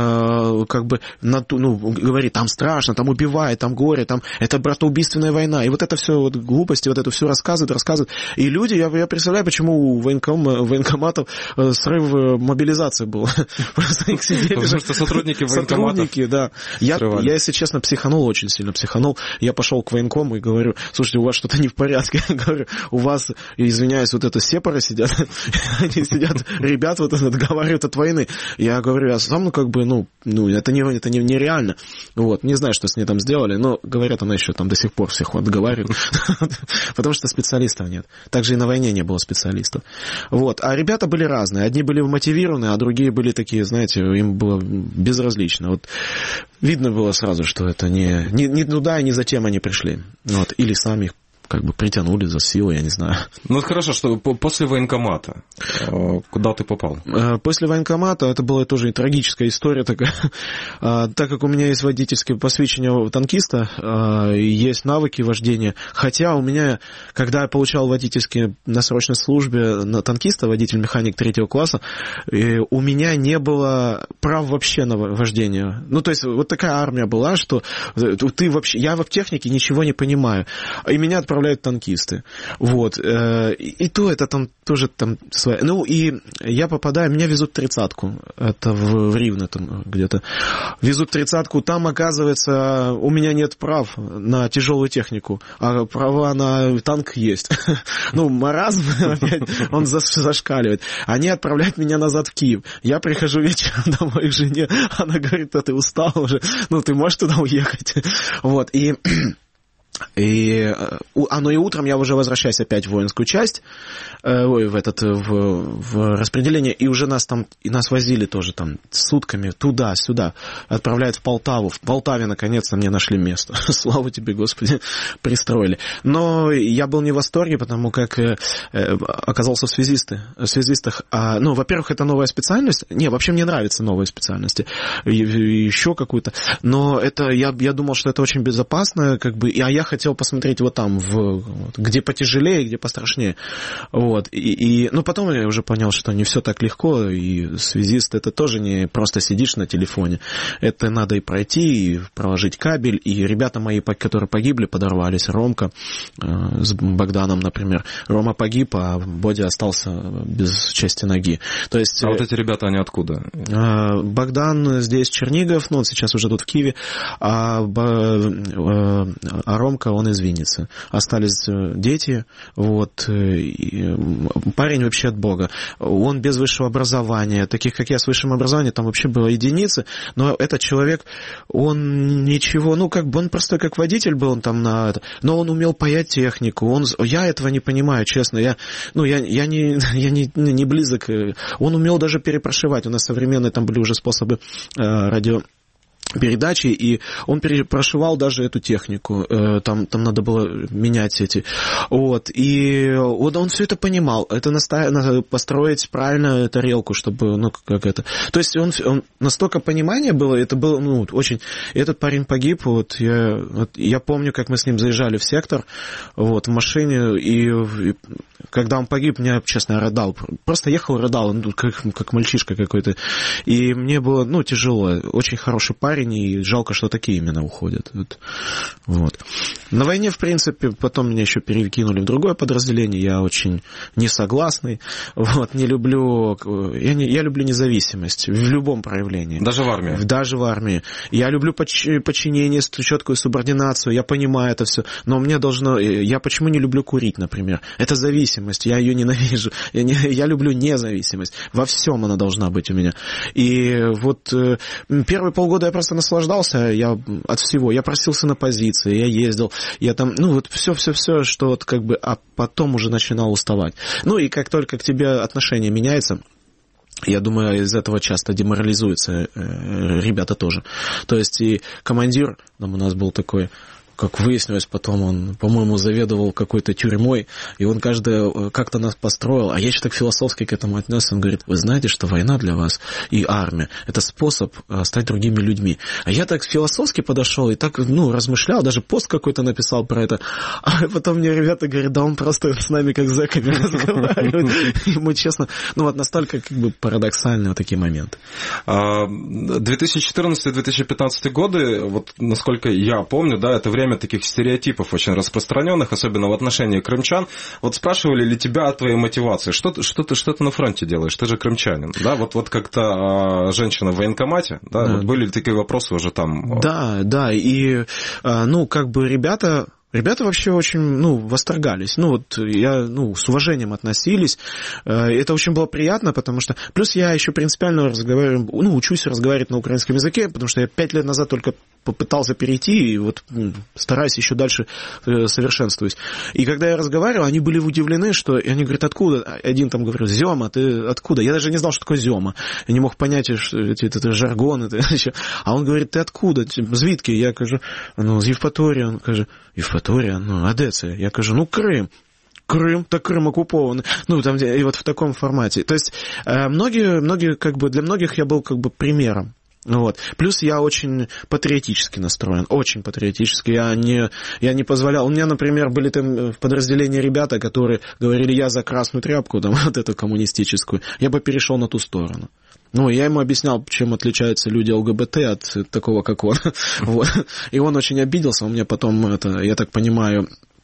как бы, ну, говорит: там страшно, там убивает, там горе, там это братоубийственная война. И вот это все вот глупости, вот это все рассказывает, рассказывает. И люди, я, я представляю, почему у военком, военкоматов срыв мобилизации был. Просто их сидели. Потому что сотрудники военкоматов. Сотрудники, да. Я, я, если честно, психанул, очень сильно психанул. Я пошел к военкому и говорю: слушайте, у вас что-то не в порядке. Я говорю: у вас, извиняюсь, вот это сепары сидят. Они сидят, ребят вот отговаривают от войны. Я говорю: я сам, ну, как бы, ну, ну это, не, это не, нереально. Вот. Не знаю, что с ней там сделали, но, говорят, она еще там до сих пор всех отговаривает. Потому что специалистов нет. Также и на войне не было специалистов. Вот. А ребята были разные. Одни были мотивированы, а другие были такие, знаете, им было безразлично. Вот. Видно было сразу, что это не, не, не туда и не затем они пришли. Вот. Или сами их как бы притянули за силу, я не знаю. Ну, хорошо, что после военкомата куда ты попал? После военкомата, это была тоже трагическая история такая. Так как у меня есть водительское посвящение танкиста, есть навыки вождения, хотя у меня, когда я получал водительские на срочной службе на танкиста, водитель-механик третьего класса, у меня не было прав вообще на вождение. Ну, то есть, вот такая армия была, что ты вообще, я в технике ничего не понимаю, и меня отправляют отправляют танкисты. Вот. И то это там тоже там своя... Ну, и я попадаю, меня везут тридцатку. Это в, в Ривно там где-то. Везут тридцатку, там, оказывается, у меня нет прав на тяжелую технику, а права на танк есть. Ну, маразм опять, он зашкаливает. Они отправляют меня назад в Киев. Я прихожу вечером домой к жене, она говорит: а ты устал уже, ну, ты можешь туда уехать? Вот, и... И, а, ну и утром я уже возвращаюсь опять в воинскую часть, э, ой, в этот, в, в распределение, и уже нас там, и нас возили тоже там сутками туда-сюда, отправляют в Полтаву. В Полтаве, наконец-то, мне нашли место. Слава тебе, Господи, пристроили. Но я был не в восторге, потому как э, оказался в связисты, в связистах. А, ну, во-первых, это новая специальность. Не, вообще мне нравятся новые специальности. И, и еще какую-то. Но это, я, я думал, что это очень безопасно, как бы, а я хотел посмотреть вот там, в, вот, где потяжелее, где пострашнее. Вот. И, и, ну, потом я уже понял, что не все так легко, и связист это тоже не просто сидишь на телефоне. Это надо и пройти, и проложить кабель. И ребята мои, которые погибли, подорвались. Ромка э, с Богданом, например. Рома погиб, а Бодя остался без части ноги. То есть, а вот эти ребята, они откуда? Э, Богдан здесь Чернигов, ну, он сейчас уже тут в Киеве, а, э, а Ромка, он из Винницы. Остались дети, вот, парень вообще от Бога. Он без высшего образования, таких, как я, с высшим образованием, там вообще было единицы, но этот человек, он ничего, ну, как бы, он просто как водитель был, он там на это, но он умел паять технику, он, я этого не понимаю, честно, я, ну, я, я, не, я не, не близок, он умел даже перепрошивать, у нас современные там были уже способы э, радио, передачи, и он прошивал даже эту технику, там, там надо было менять эти, вот, и он, он все это понимал, это наста... надо построить правильно тарелку, чтобы, ну, как это, то есть он, он настолько понимания было, это было, ну, очень, этот парень погиб, вот, я, вот, я помню, как мы с ним заезжали в сектор, вот, в машине, и, и когда он погиб, я, честно, рыдал, просто ехал, рыдал, ну, как, как мальчишка какой-то, и мне было, ну, тяжело, очень хороший парень, и жалко, что такие именно уходят. Вот. На войне, в принципе, потом меня еще перекинули в другое подразделение, я очень несогласный, вот, не люблю, я, не, я люблю независимость в любом проявлении. Даже в армии? Даже в армии. Я люблю подчинение, четкую субординацию, я понимаю это все, но мне должно, я почему не люблю курить, например? Это зависимость, я ее ненавижу, я, не, я люблю независимость, во всем она должна быть у меня. И вот первые полгода я просто наслаждался я от всего. Я просился на позиции, я ездил, я там, ну вот все-все-все, что вот как бы, а потом уже начинал уставать. Ну и как только к тебе отношение меняется, я думаю, из этого часто деморализуются э, ребята тоже. То есть и командир, там у нас был такой, как выяснилось потом, он, по-моему, заведовал какой-то тюрьмой, и он каждый как-то нас построил, а я еще так философски к этому отнесся, он говорит, вы знаете, что война для вас и армия – это способ стать другими людьми. А я так философски подошел и так, ну, размышлял, даже пост какой-то написал про это, а потом мне ребята говорят, да он просто с нами как с зэками разговаривает. Ему честно, ну вот настолько как бы парадоксальные вот такие моменты. две тысячи четырнадцатый - две тысячи пятнадцатый годы, вот насколько я помню, да, это время таких стереотипов очень распространенных, особенно в отношении крымчан. Вот спрашивали ли тебя о твоей мотивации? Что ты, что ты, что ты на фронте делаешь? Ты же крымчанин, да? Вот, вот как-то а, женщина в военкомате, да? да? Вот были ли такие вопросы уже там? Да, да, и, ну, как бы ребята... Ребята вообще очень, ну, восторгались. Ну, вот я, ну, с уважением относились. Это очень было приятно, потому что... Плюс я еще принципиально разговариваю, ну, учусь разговаривать на украинском языке, потому что я пять лет назад только попытался перейти, и вот стараюсь еще дальше совершенствуюсь. И когда я разговаривал, они были удивлены, что... И они говорят, откуда? Один там говорил, Зёма, ты откуда? Я даже не знал, что такое Зёма. Я не мог понять, что это, это жаргон. Это... А он говорит, ты откуда? Звідки? Я кажу, ну, з Євпаторії. Он каже, Євпаторія? Ну, а де це? Я кажу, ну, Крым. Крым, так Крым оккупованный. Ну, там, и вот в таком формате. То есть, многие, многие, как бы, для многих я был, как бы, примером. Вот. Плюс я очень патриотически настроен, очень патриотически. Я не, я не позволял... У меня, например, были там в подразделении ребята, которые говорили, я за красную тряпку, там, вот эту коммунистическую. Я бы перешел на ту сторону. Ну, я ему объяснял, чем отличаются люди ЛГБТ от такого, как он. Вот. И он очень обиделся. У меня потом, это, я так понимаю...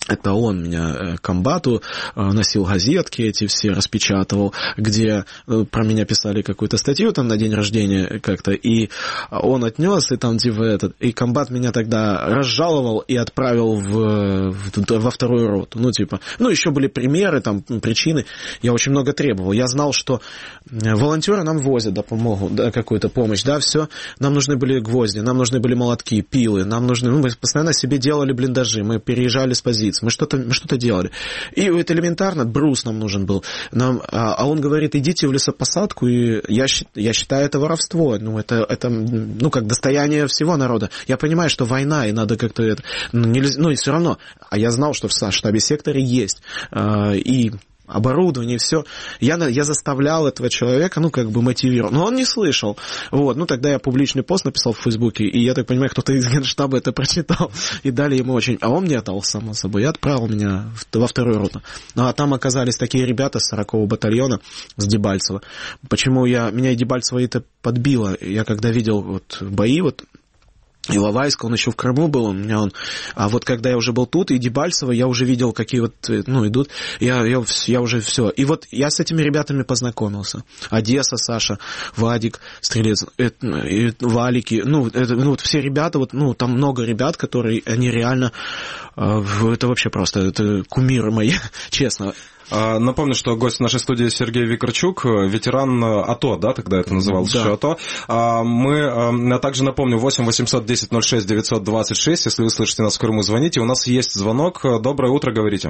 Это он меня к комбату носил газетки эти все, распечатывал, где про меня писали какую-то статью там на день рождения как-то, и он отнес, и там типа этот, и комбат меня тогда разжаловал и отправил в, в, во вторую роту. Ну, типа, ну, еще были примеры, там, причины. Я очень много требовал. Я знал, что волонтеры нам возят, да, помогут, да, какую-то помощь, да, все. Нам нужны были гвозди, нам нужны были молотки, пилы, нам нужны, ну, мы постоянно себе делали блиндажи, мы переезжали с позиции. Мы что-то, мы что-то делали. И это элементарно, брус нам нужен был. Нам, а, а он говорит, идите в лесопосадку, и я, я считаю это воровство. Ну, это, это, ну, как достояние всего народа. Я понимаю, что война, и надо как-то это... Ну, нельзя, ну и все равно. А я знал, что в штабе сектора есть. А, и... оборудование, все. Я, я заставлял этого человека, ну, как бы мотивировал. Но он не слышал. Вот. Ну, тогда я публичный пост написал в Фейсбуке, и я так понимаю, кто-то из Генштаба это прочитал. И дали ему очень... А он мне отдал, само собой. И отправил меня во вторую роту. Ну, а там оказались такие ребята с сорокового батальона, с Дебальцева. Почему я... Меня и Дебальцево это подбило. Я когда видел вот бои, вот, Иловайска, он еще в Крыму был, у меня он... А вот когда я уже был тут, и Дебальцево, я уже видел, какие вот, ну, идут, я, я, я уже все. И вот я с этими ребятами познакомился. Одесса, Саша, Вадик, Стрелец, это, и Валики, ну, это, ну, вот все ребята, вот, ну, там много ребят, которые, они реально, это вообще просто, это кумиры мои, честно. Напомню, что гость нашей студии Сергей Викарчук, ветеран АТО, да, тогда это называлось да. еще АТО. Мы также напомню, восемь восемьсот десять ноль шесть девятьсот двадцать шесть, если вы слышите нас в Крыму, звоните. У нас есть звонок. Доброе утро, говорите.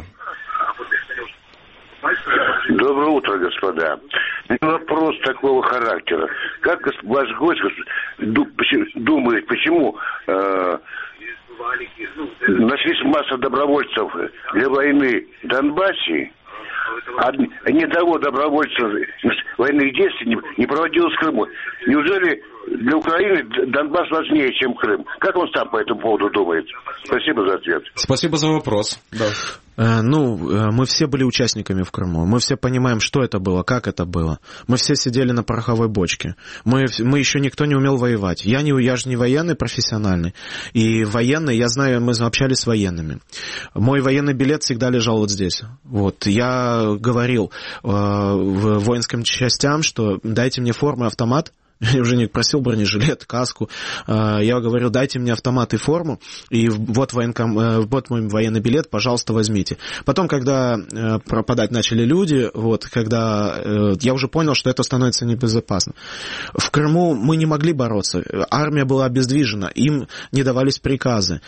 Доброе утро, господа. Вопрос такого характера. Как ваш гость думает, почему э, нашлись масса добровольцев для войны в Донбассе, а ни того добровольца военных действий не, не проводилось в Крыму? Неужели для Украины Донбасс важнее, чем Крым? Как он сам по этому поводу думает? Спасибо за ответ. Спасибо за вопрос. Да. Ну, мы все были участниками в Крыму. Мы все понимаем, что это было, как это было. Мы все сидели на пороховой бочке. Мы, мы еще никто не умел воевать. Я, не, я же не военный профессиональный. И военный, я знаю, мы общались с военными. Мой военный билет всегда лежал вот здесь. Вот. Я говорил э, в воинским частям, что дайте мне форму и автомат. Я уже не просил бронежилет, каску. Я говорю, дайте мне автомат и форму, и вот, военком, вот мой военный билет, пожалуйста, возьмите. Потом, когда пропадать начали люди, вот, когда я уже понял, что это становится небезопасно. В Крыму мы не могли бороться. Армия была обездвижена, им не давались приказы.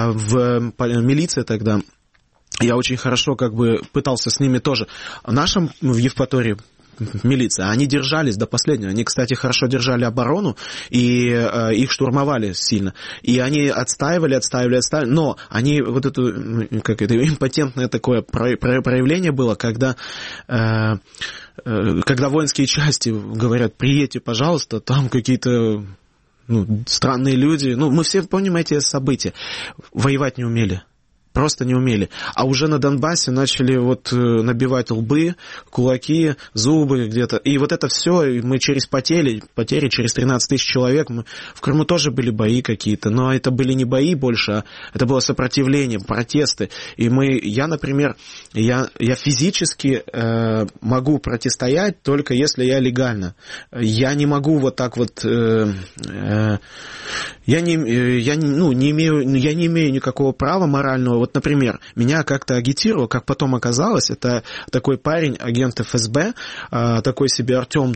В милиции тогда... Я очень хорошо как бы пытался с ними тоже. Нашим в Евпатории милиция, они держались до последнего. Они, кстати, хорошо держали оборону, и э, их штурмовали сильно. И они отстаивали, отстаивали, отстаивали. Но они, вот это, как это, импотентное такое проявление было, когда... Э, когда воинские части говорят, приедьте, пожалуйста, там какие-то ну, странные люди. Ну, мы все помним эти события. Воевать не умели. Просто не умели. А уже на Донбассе начали вот набивать лбы, кулаки, зубы где-то. И вот это все, мы через потери, потери через тринадцать тысяч человек. Мы... В Крыму тоже были бои какие-то, но это были не бои больше, а это было сопротивление, протесты. И мы, я, например, я, я физически э, могу противостоять только если я легально. Я не могу вот так вот... Э, э, я не, я не, ну, не имею, я не имею никакого права морального. Вот, например, меня как-то агитировал, как потом оказалось, это такой парень, агент эф эс бэ, такой себе Артем,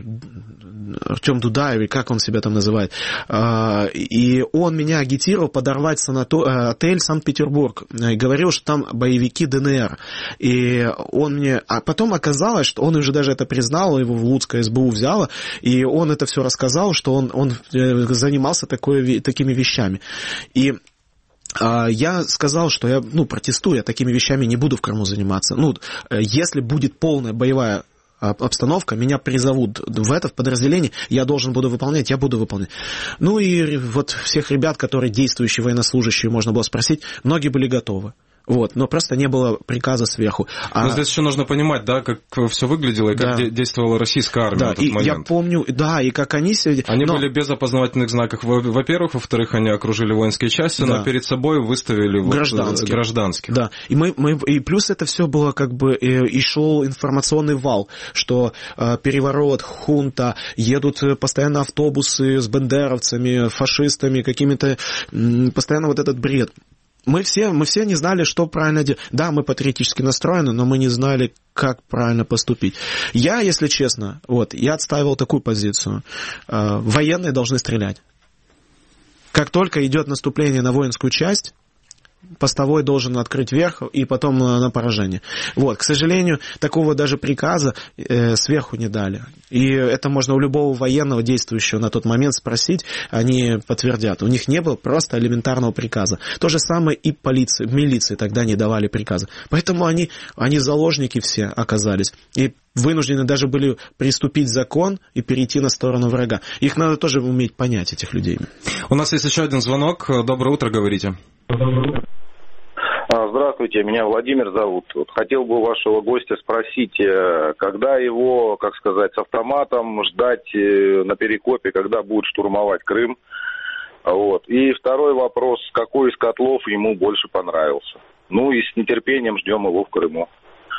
Артем Дудаев, как он себя там называет, и он меня агитировал подорвать санатор... отель Санкт-Петербург, и говорил, что там боевики дэ эн эр, и он мне... А потом оказалось, что он уже даже это признал, его в Луцкое эс бэ у взяло, и он это все рассказал, что он, он занимался такой, такими вещами. И я сказал, что я, ну, протестую, я такими вещами не буду в Крыму заниматься. Ну, если будет полная боевая обстановка, меня призовут в это, в подразделение, я должен буду выполнять, я буду выполнять. Ну и вот всех ребят, которые действующие военнослужащие, можно было спросить, многие были готовы. Вот, но просто не было приказа сверху. А... Но здесь еще нужно понимать, да, как все выглядело и как да. действовала российская армия да, в этот и момент. Я помню, да, и как они... Они но... были без опознавательных знаков, во-первых, во-вторых, они окружили воинские части, да. но перед собой выставили гражданских. Вот, гражданских. Да, и, мы, мы, и плюс это все было как бы, и, и шел информационный вал, что э, переворот, хунта, едут постоянно автобусы с бендеровцами, фашистами, какими-то, м, постоянно вот этот бред. Мы все, мы все не знали, что правильно делать. Да, мы патриотически настроены, но мы не знали, как правильно поступить. Я, если честно, вот, я отстаивал такую позицию. Э, военные должны стрелять. Как только идет наступление на воинскую часть, постовой должен открыть верх и потом на поражение. Вот, к сожалению, такого даже приказа э, сверху не дали. И это можно у любого военного действующего на тот момент спросить, они подтвердят. У них не было просто элементарного приказа. То же самое и полиции, милиции тогда не давали приказа. Поэтому они, они заложники все оказались. И вынуждены даже были приступить закон и перейти на сторону врага. Их надо тоже уметь понять, этих людей. У нас есть еще один звонок. Доброе утро, говорите. Здравствуйте, меня Владимир зовут. Вот хотел бы у вашего гостя спросить, когда его, как сказать, с автоматом ждать на Перекопе, когда будет штурмовать Крым? Вот. И второй вопрос, какой из котлов ему больше понравился? Ну и с нетерпением ждем его в Крыму.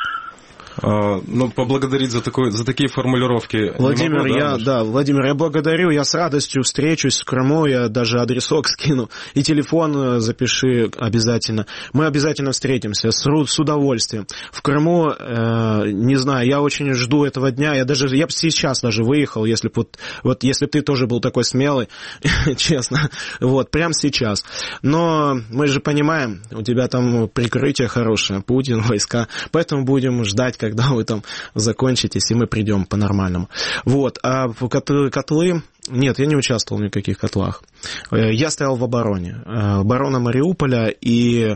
А, ну, поблагодарить за, такой, за такие формулировки. Владимир, могу, да, я, да, Владимир, я благодарю, я с радостью встречусь в Крыму, я даже адресок скину, и телефон запиши обязательно. Мы обязательно встретимся, с, с удовольствием. В Крыму, э, не знаю, я очень жду этого дня, я даже, я бы сейчас даже выехал, если бы вот, вот, если бы ты тоже был такой смелый, честно, вот, прямо сейчас. Но мы же понимаем, у тебя там прикрытие хорошее, Путин, войска, поэтому будем ждать, когда вы там закончитесь, и мы придем по-нормальному. Вот. А котлы, котлы... Нет, я не участвовал в никаких котлах. Я стоял в обороне. Оборона Мариуполя, и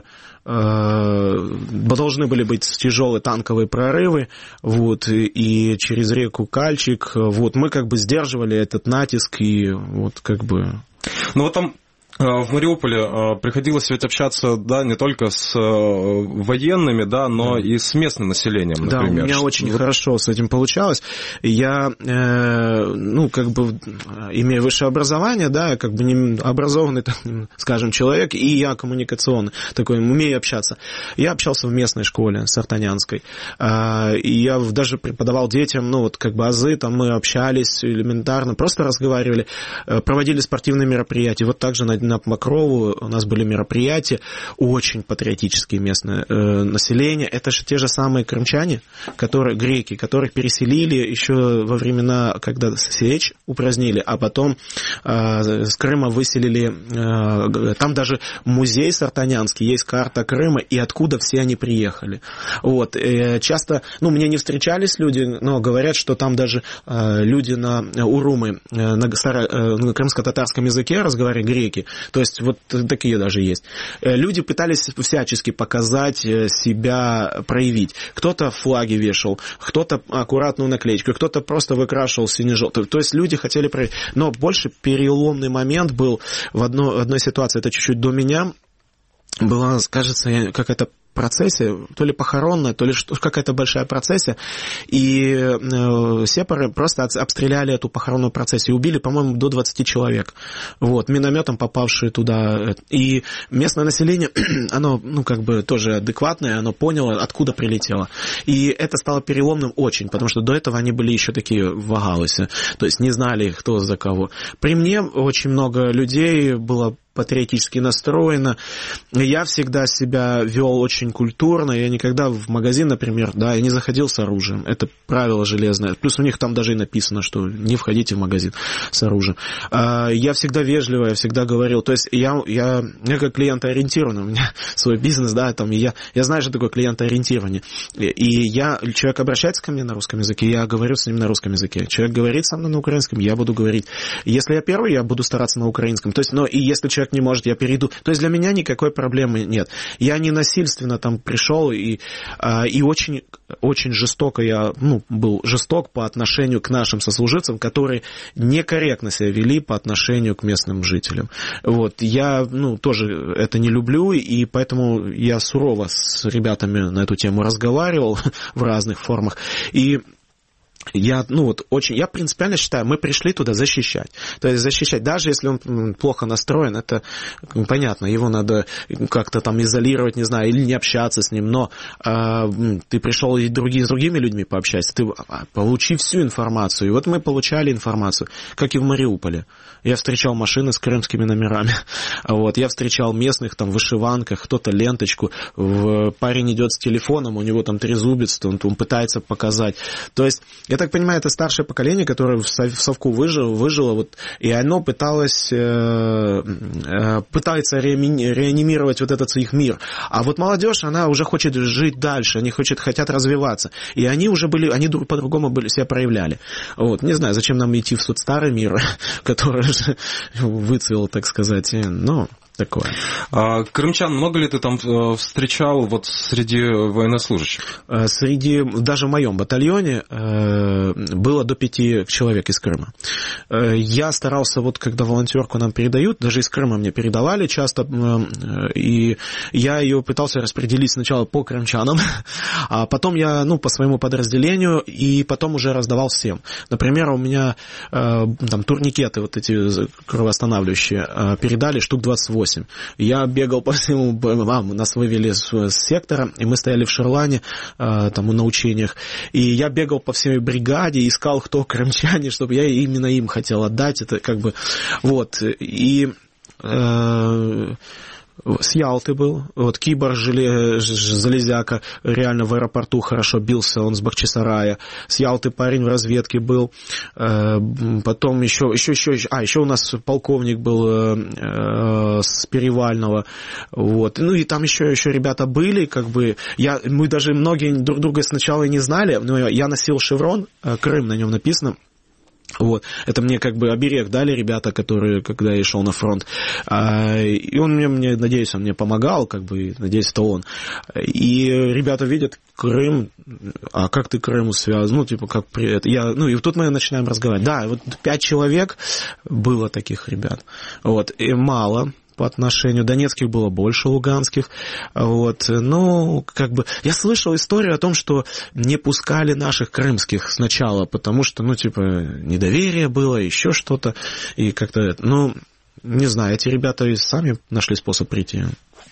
э, должны были быть тяжелые танковые прорывы, вот, и через реку Кальчик. Вот, мы как бы сдерживали этот натиск, и вот как бы... Ну вот там... В Мариуполе приходилось ведь общаться, да, не только с военными, да, но и с местным населением, например. Да, у меня очень вот. хорошо с этим получалось. Я, э, ну, как бы, имея высшее образование, да, как бы не образованный, так, скажем, человек, и я коммуникационный, такой, умею общаться. Я общался в местной школе, сартанянской, э, и я даже преподавал детям, ну, вот, как бы, азы, там мы общались элементарно, просто разговаривали, проводили спортивные мероприятия, вот так же на на Покрову у нас были мероприятия, очень патриотические местное э, население. Это же те же самые крымчане, которые, греки, которых переселили еще во времена, когда Сечь упразднили, а потом э, с Крыма выселили, э, там даже музей сартанянский, есть карта Крыма, и откуда все они приехали. Вот. Э, часто, ну, мне не встречались люди, но говорят, что там даже э, люди на урумы, э, на, старо, э, на крымско-татарском языке разговаривали, греки. То есть вот такие даже есть. Люди пытались всячески показать себя, проявить. Кто-то флаги вешал, кто-то аккуратную наклеечку, кто-то просто выкрашивал сине-желтый. То есть люди хотели проявить. Но больше переломный момент был в одной, одной ситуации, это чуть-чуть до меня, была, кажется, какая-то процессия, то ли похоронная, то ли какая-то большая процессия, и э, сепары просто обстреляли эту похоронную процессию, убили, по-моему, до двадцати человек, вот, минометом попавшие туда, и местное население, оно, ну, как бы тоже адекватное, оно поняло, откуда прилетело, и это стало переломным очень, потому что до этого они были еще такие в Агалусе, то есть не знали, кто за кого. При мне очень много людей было патриотически настроена. Я всегда себя вел очень культурно. Я никогда в магазин, например, да, я не заходил с оружием. Это правило железное. Плюс у них там даже и написано, что не входите в магазин с оружием. Я всегда вежливо, я всегда говорил. То есть я, я, я как клиентоориентированный, у меня свой бизнес, да, там, и я, я знаю, что такое клиентоориентирование. И я, человек обращается ко мне на русском языке, я говорю с ним на русском языке. Человек говорит со мной на украинском, я буду говорить. Если я первый, я буду стараться на украинском. То есть, но и если человек человек не может, я перейду. То есть для меня никакой проблемы нет. Я не насильственно там пришел, и, и очень, очень жестоко я, ну, был жесток по отношению к нашим сослуживцам, которые некорректно себя вели по отношению к местным жителям. Вот. Я, ну, тоже это не люблю, и поэтому я сурово с ребятами на эту тему разговаривал в разных формах. И я, ну вот, очень, я принципиально считаю, мы пришли туда защищать. То есть защищать, даже если он плохо настроен, это понятно, его надо как-то там изолировать, не знаю, или не общаться с ним, но э, ты пришел и другие, с другими людьми пообщаться, ты получи всю информацию. И вот мы получали информацию, как и в Мариуполе. Я встречал машины с крымскими номерами, вот, я встречал местных там в вышиванках, кто-то ленточку, в, парень идет с телефоном, у него там трезубец, он, он пытается показать. То есть я так понимаю, это старшее поколение, которое в совку выжило, выжило вот, и оно пыталось, э, э, пытается реанимировать вот этот их мир. А вот молодежь, она уже хочет жить дальше, они хочет, хотят развиваться. И они уже были, они по-другому были, себя проявляли. Вот. Не знаю, зачем нам идти в тот старый мир, который уже выцвел, так сказать, но... Такое. А, крымчан, много ли ты там встречал вот среди военнослужащих? Среди, даже в моем батальоне было до пяти человек из Крыма. Я старался, вот когда волонтерку нам передают, даже из Крыма мне передавали часто, и я ее пытался распределить сначала по крымчанам, а потом я, ну, по своему подразделению, и потом уже раздавал всем. Например, у меня там турникеты вот эти кровоостанавливающие передали штук двадцать восемь. Я бегал по всему, нас вывели с сектора, и мы стояли в Шерлане, там, на учениях, и я бегал по всей бригаде, искал, кто крымчане, чтобы я именно им хотел отдать, это как бы, вот, и... Э- С Ялты был, вот Кибор Железяка реально в аэропорту хорошо бился, он с Бахчисарая. С Ялты парень в разведке был, потом еще, еще, еще, а, еще у нас полковник был с Перевального, вот, ну и там еще, еще ребята были, как бы, я, мы даже многие друг друга сначала и не знали, но я носил шеврон, Крым на нем написано. Вот. Это мне как бы оберег дали ребята, которые, когда я шел на фронт. И он мне, мне, надеюсь, он мне помогал, как бы, надеюсь, это он. И ребята видят Крым, а как ты к Крыму связан? Ну, типа, как при этом. Я, ну, и тут мы начинаем разговаривать. Да, вот пять человек было таких ребят. Вот. И мало. По отношению донецких было больше, луганских. Вот. Ну, как бы, я слышал историю о том, что не пускали наших крымских сначала, потому что, ну, типа, недоверие было, еще что-то, и как-то, ну, не знаю, эти ребята и сами нашли способ прийти.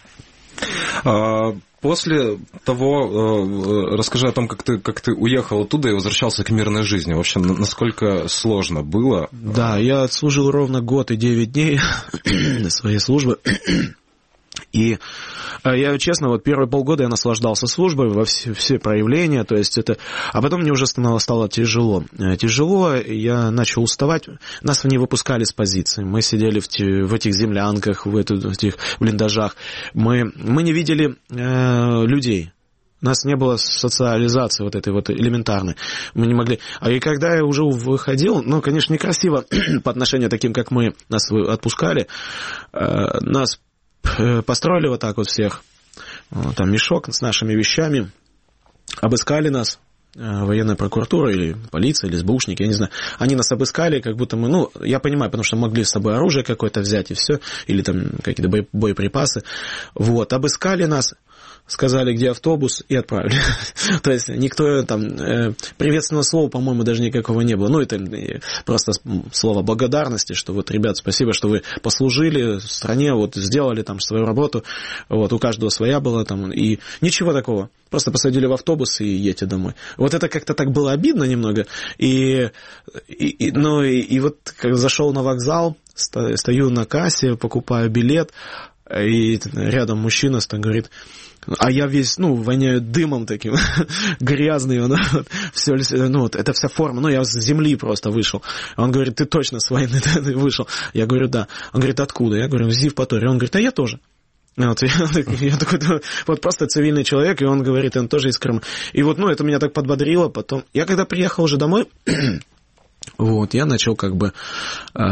После того, расскажи о том, как ты, как ты уехал оттуда и возвращался к мирной жизни. В общем, насколько сложно было? Да, я отслужил ровно год и девять дней своей службы. И я, честно, вот первые полгода я наслаждался службой во все, все проявления, то есть это... А потом мне уже стало, стало тяжело. Тяжело, я начал уставать. Нас не выпускали с позиций. Мы сидели в, те, в этих землянках, в, эту, в этих блиндажах. Мы, мы не видели э, людей. У нас не было социализации вот этой вот элементарной. Мы не могли... А и когда я уже выходил, ну, конечно, некрасиво по отношению к таким, как мы, нас отпускали, э, нас построили вот так вот всех, там мешок с нашими вещами, обыскали нас, военная прокуратура или полиция, или СБУшники, я не знаю. Они нас обыскали, как будто мы, ну, я понимаю, потому что могли с собой оружие какое-то взять и все, или там какие-то боеприпасы. Вот, обыскали нас, сказали, где автобус, и отправили. То есть никто там... Э, приветственного слова, по-моему, даже никакого не было. Ну, это просто слово благодарности, что вот, ребят, спасибо, что вы послужили в стране, вот сделали там свою работу, вот, у каждого своя была там, и ничего такого. Просто посадили в автобус и едьте домой. Вот это как-то так было обидно немного. И, и, и, ну, и, и вот как зашел на вокзал, стою на кассе, покупаю билет, и рядом мужчина говорит... А я весь, ну, воняю дымом таким, грязный, он, вот, все, ну, вот, это вся форма, ну, я с земли просто вышел. Он говорит, ты точно с войны вышел? Я говорю, да. Он говорит, откуда? Я говорю, из Евпатории. Он говорит, а я тоже. Вот, я, я такой, вот просто цивильный человек, и он говорит, он тоже из Крыма. И вот, ну, это меня так подбодрило потом. Я когда приехал уже домой, Вот, я начал как бы, э,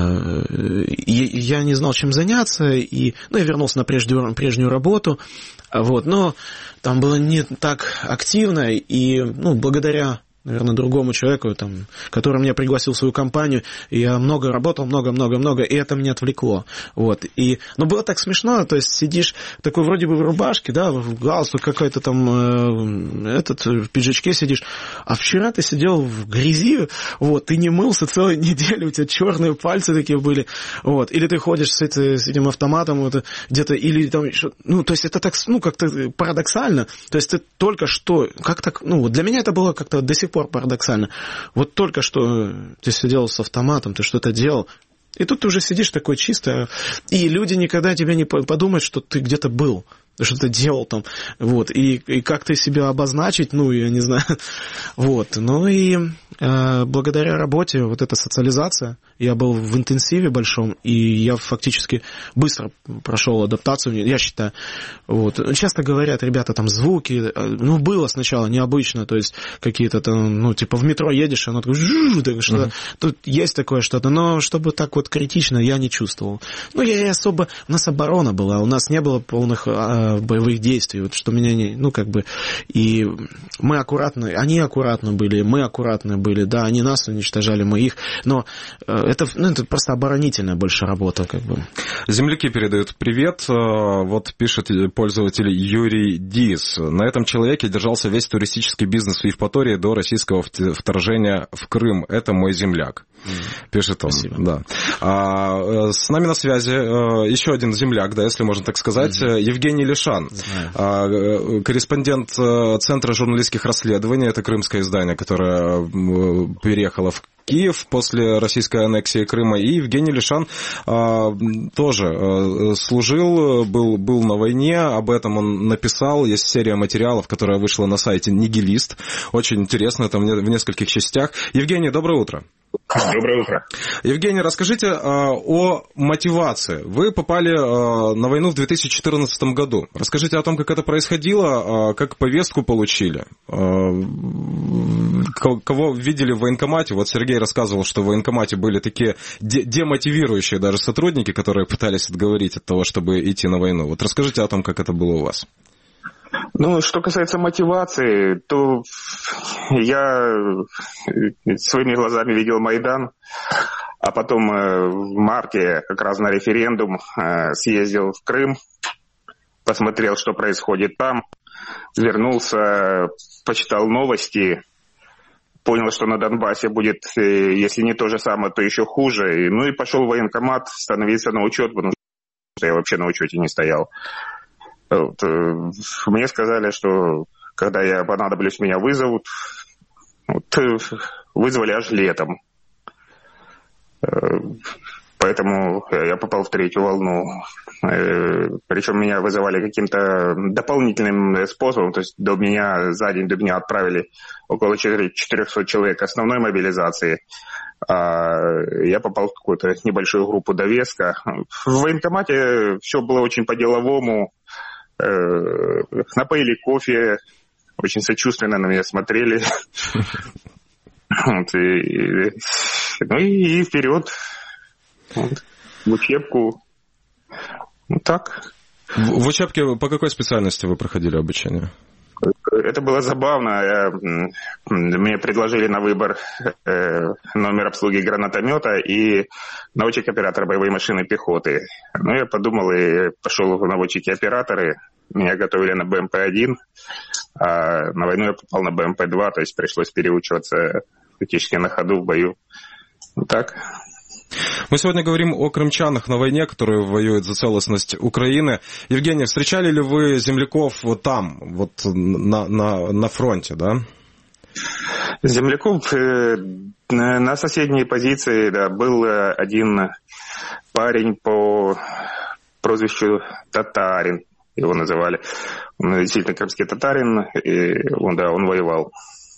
я не знал, чем заняться, и, ну, я вернулся на прежнюю, прежнюю работу, вот, но там было не так активно, и, ну, благодаря, наверное, другому человеку, там, который меня пригласил в свою компанию, я много работал, много-много-много, и это меня отвлекло, вот, и, но было так смешно, то есть сидишь такой вроде бы в рубашке, да, в галстук какой-то там, э, этот, в пиджачке сидишь, а вчера ты сидел в грязи, вот, ты не мылся целую неделю, у тебя черные пальцы такие были, вот, или ты ходишь с, это, с этим автоматом вот, где-то, или там, ну, то есть это так, ну, как-то парадоксально, то есть ты только что, как так, ну, для меня это было как-то до сих пор парадоксально. Вот только что ты сидел с автоматом, ты что-то делал, и тут ты уже сидишь такой чисто, и люди никогда тебе не подумают, что ты где-то был, что ты делал там, вот, и, и как-то себя обозначить, ну, я не знаю, вот, ну и э, благодаря работе, вот эта социализация, я был в интенсиве большом, и я фактически быстро прошел адаптацию, я считаю, вот, часто говорят, ребята, там, звуки, ну, было сначала необычно, то есть, какие-то там, ну, типа, в метро едешь, оно такое, что-то, uh-huh. Тут есть такое что-то, но чтобы так вот критично, я не чувствовал, ну, я и особо, у нас оборона была, у нас не было полных боевых действий, вот что меня не, ну, как бы, и мы аккуратно, они аккуратно были, мы аккуратно были, да, они нас уничтожали, мы их, но это, ну, это просто оборонительная больше работа, как бы. Земляки передают привет, вот пишет пользователь Юрий Дис. На этом человеке держался весь туристический бизнес в Евпатории до российского вторжения в Крым. Это мой земляк. Пишет он. Спасибо. Да. А, с нами на связи еще один земляк, да, если можно так сказать, mm-hmm. Евгений Лишан, а, корреспондент Центра журналистских расследований, это крымское издание, которое переехало в Киев после российской аннексии Крыма, и Евгений Лишан а, тоже а, служил, был, был на войне, об этом он написал, есть серия материалов, которая вышла на сайте «Нигилист», очень интересно, там в нескольких частях. Евгений, доброе утро. Доброе утро. Евгений, расскажите а, о мотивации. Вы попали а, на войну в две тысячи четырнадцатом году. Расскажите о том, как это происходило, а, как повестку получили, а, кого видели в военкомате. Вот Сергей рассказывал, что в военкомате были такие де- демотивирующие даже сотрудники, которые пытались отговорить от того, чтобы идти на войну. Вот расскажите о том, как это было у вас. Ну, что касается мотивации, то я своими глазами видел Майдан, а потом в марте как раз на референдум съездил в Крым, посмотрел, что происходит там, вернулся, почитал новости, понял, что на Донбассе будет, если не то же самое, то еще хуже, ну и пошел в военкомат становиться на учет, потому что я вообще на учете не стоял. Вот, мне сказали, что когда я понадоблюсь, меня вызовут. Вот, вызвали аж летом. Поэтому я попал в третью волну. Причем меня вызывали каким-то дополнительным способом. То есть до меня, за день до меня отправили около четыреста человек основной мобилизации. А я попал в какую-то небольшую группу довеска. В военкомате все было очень по-деловому. Напоили кофе, очень сочувственно на меня смотрели. Вот, и, ну и, и вперед. Вот, в учебку. Ну так. В, в учебке по какой специальности вы проходили обучение? Это было забавно. Я, мне предложили на выбор э, номер обслуги гранатомета и наводчик оператора боевой машины пехоты. Ну, я подумал и пошел в наводчики операторы. Меня готовили на бэ эм пэ один, а на войну я попал на бэ эм пэ два, то есть пришлось переучиваться фактически на ходу в бою. Вот так. Мы сегодня говорим о крымчанах на войне, которые воюют за целостность Украины. Евгений, встречали ли вы земляков вот там, вот на, на, на фронте, да? Земляков э, на соседней позиции, да, был один парень по прозвищу Татарин, его называли. Он действительно крымский татарин, и он, да, он воевал.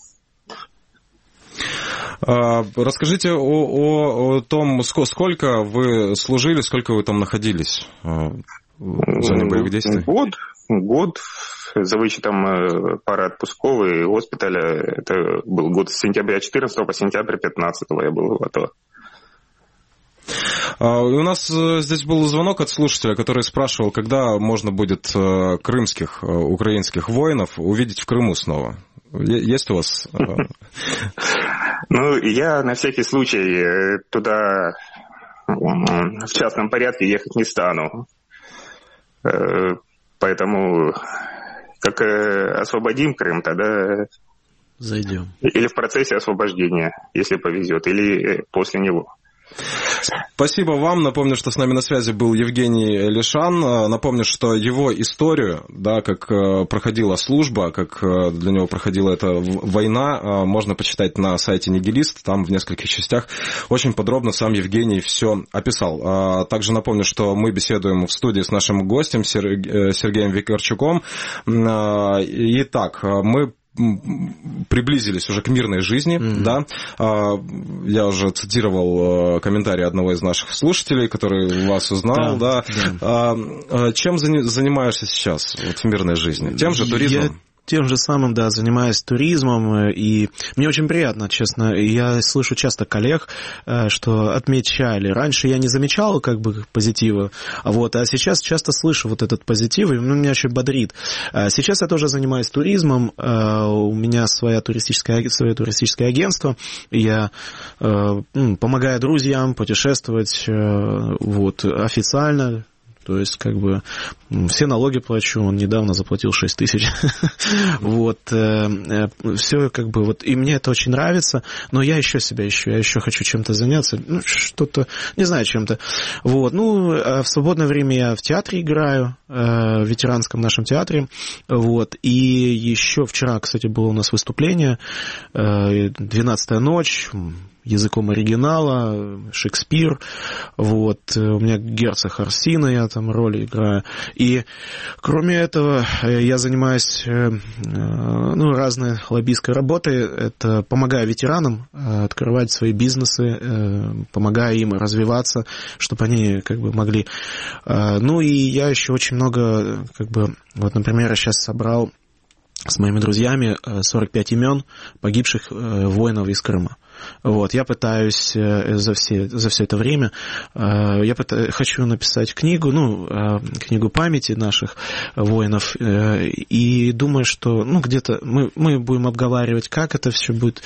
Расскажите о, о, о том, сколько вы служили, сколько вы там находились. в зоне боевых действий? Год, год, за вычетом пары отпусков и госпиталя. Это был год с сентября четырнадцатого по сентябрь пятнадцатого я был в АТО. У нас здесь был звонок от слушателя, который спрашивал, когда можно будет крымских, украинских воинов увидеть в Крыму снова. Есть у вас? Ну, я на всякий случай туда в частном порядке ехать не стану. Поэтому как освободим Крым, тогда зайдем. Или в процессе освобождения, если повезет, или после него. Спасибо вам. Напомню, что с нами на связи был Евгений Лишан. Напомню, что его историю, да, как проходила служба, как для него проходила эта война, можно почитать на сайте Нигилист. Там в нескольких частях очень подробно сам Евгений все описал. Также напомню, что мы беседуем в студии с нашим гостем Сергеем Викарчуком. Итак, мы приблизились уже к мирной жизни, mm-hmm. да. Я уже цитировал комментарий одного из наших слушателей, который вас узнал, да. да. да. Чем занимаешься сейчас вот, в мирной жизни? Тем же туризмом? Я... Тем же самым, да, занимаюсь туризмом, и мне очень приятно, честно, я слышу часто коллег, что отмечали. Раньше я не замечал как бы позитива, вот, а сейчас часто слышу вот этот позитив, и он меня очень бодрит. Сейчас я тоже занимаюсь туризмом, у меня своя туристическая, свое туристическое агентство, я помогаю друзьям путешествовать, вот, официально. То есть, как бы, все налоги плачу, он недавно заплатил шесть тысяч. Вот, все, как бы, вот, и мне это очень нравится, но я еще себя ищу, я еще хочу чем-то заняться, ну, что-то, не знаю, чем-то. Вот, ну, в свободное время я в театре играю, в ветеранском нашем театре, вот, и еще вчера, кстати, было у нас выступление, «Двенадцатая ночь», языком оригинала, Шекспир, вот, у меня герцог Арсина, я там роли играю, и кроме этого я занимаюсь, ну, разной лоббистской работой, это помогаю ветеранам открывать свои бизнесы, помогаю им развиваться, чтобы они, как бы, могли, ну, и я еще очень много, как бы, вот, например, я сейчас собрал с моими друзьями сорок пять имен погибших воинов из Крыма. Вот, я пытаюсь за все, за все это время, я пытаюсь, хочу написать книгу, ну, книгу памяти наших воинов, и думаю, что, ну, где-то мы, мы будем обговаривать, как это все будет,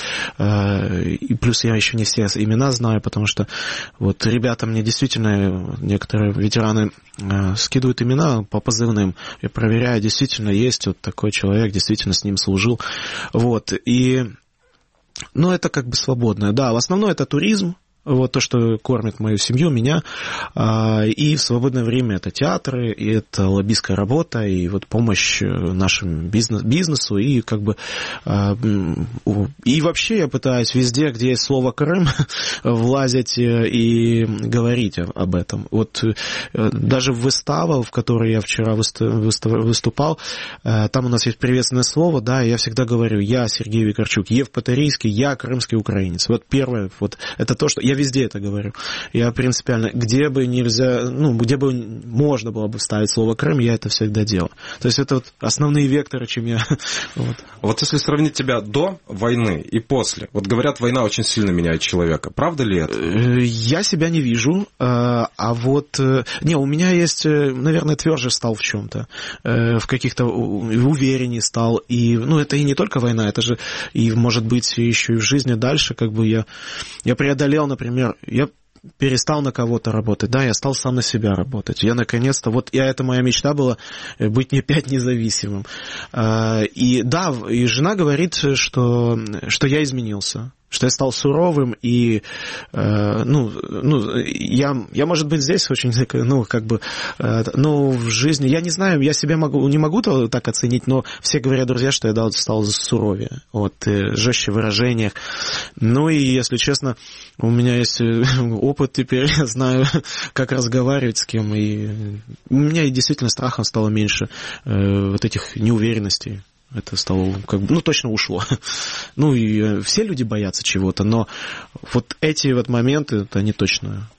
и плюс я еще не все имена знаю, потому что вот ребята мне действительно, некоторые ветераны скидывают имена по позывным, я проверяю, действительно есть вот такой человек, действительно с ним служил, вот, и... Ну, это как бы свободное. Да, в основном это туризм, вот то, что кормит мою семью, меня, и в свободное время это театры, и это лоббистская работа, и вот помощь нашему бизнес, бизнесу, и как бы, и вообще я пытаюсь везде, где есть слово «Крым», влазить и говорить об этом. Вот даже в выставах, в которой я вчера выступал, там у нас есть приветственное слово, да, и я всегда говорю: я Сергей Викарчук, Евпаторийский, я крымский украинец. Вот первое, вот это то, что я везде это говорю. Я принципиально, где бы нельзя, ну, где бы можно было бы вставить слово «Крым», я это всегда делал. То есть это вот основные векторы, чем я... Вот. Вот если сравнить тебя до войны и после, вот говорят, война очень сильно меняет человека. Правда ли это? Я себя не вижу, а вот... Не, у меня есть, наверное, тверже стал в чем-то, в каких-то увереннее стал. И, ну, это и не только война, это же и, может быть, еще и в жизни дальше, как бы я, я преодолел, например, Например, я перестал на кого-то работать, да, я стал сам на себя работать. Я наконец-то, вот я, это моя мечта была, быть не опять независимым. И да, и жена говорит, что, что я изменился, что я стал суровым, и, э, ну, ну я, я, может быть, здесь очень, ну, как бы, э, ну, в жизни, я не знаю, я себя могу, не могу так оценить, но все говорят, друзья, что я, да, стал суровее, вот, жестче в выражениях. Ну, и, если честно, у меня есть опыт теперь, я знаю, как разговаривать с кем, и у меня действительно страхом стало меньше, э, вот этих неуверенностей. Это стало, как бы, ну, точно ушло. Ну, и все люди боятся чего-то, но вот эти вот моменты, они точно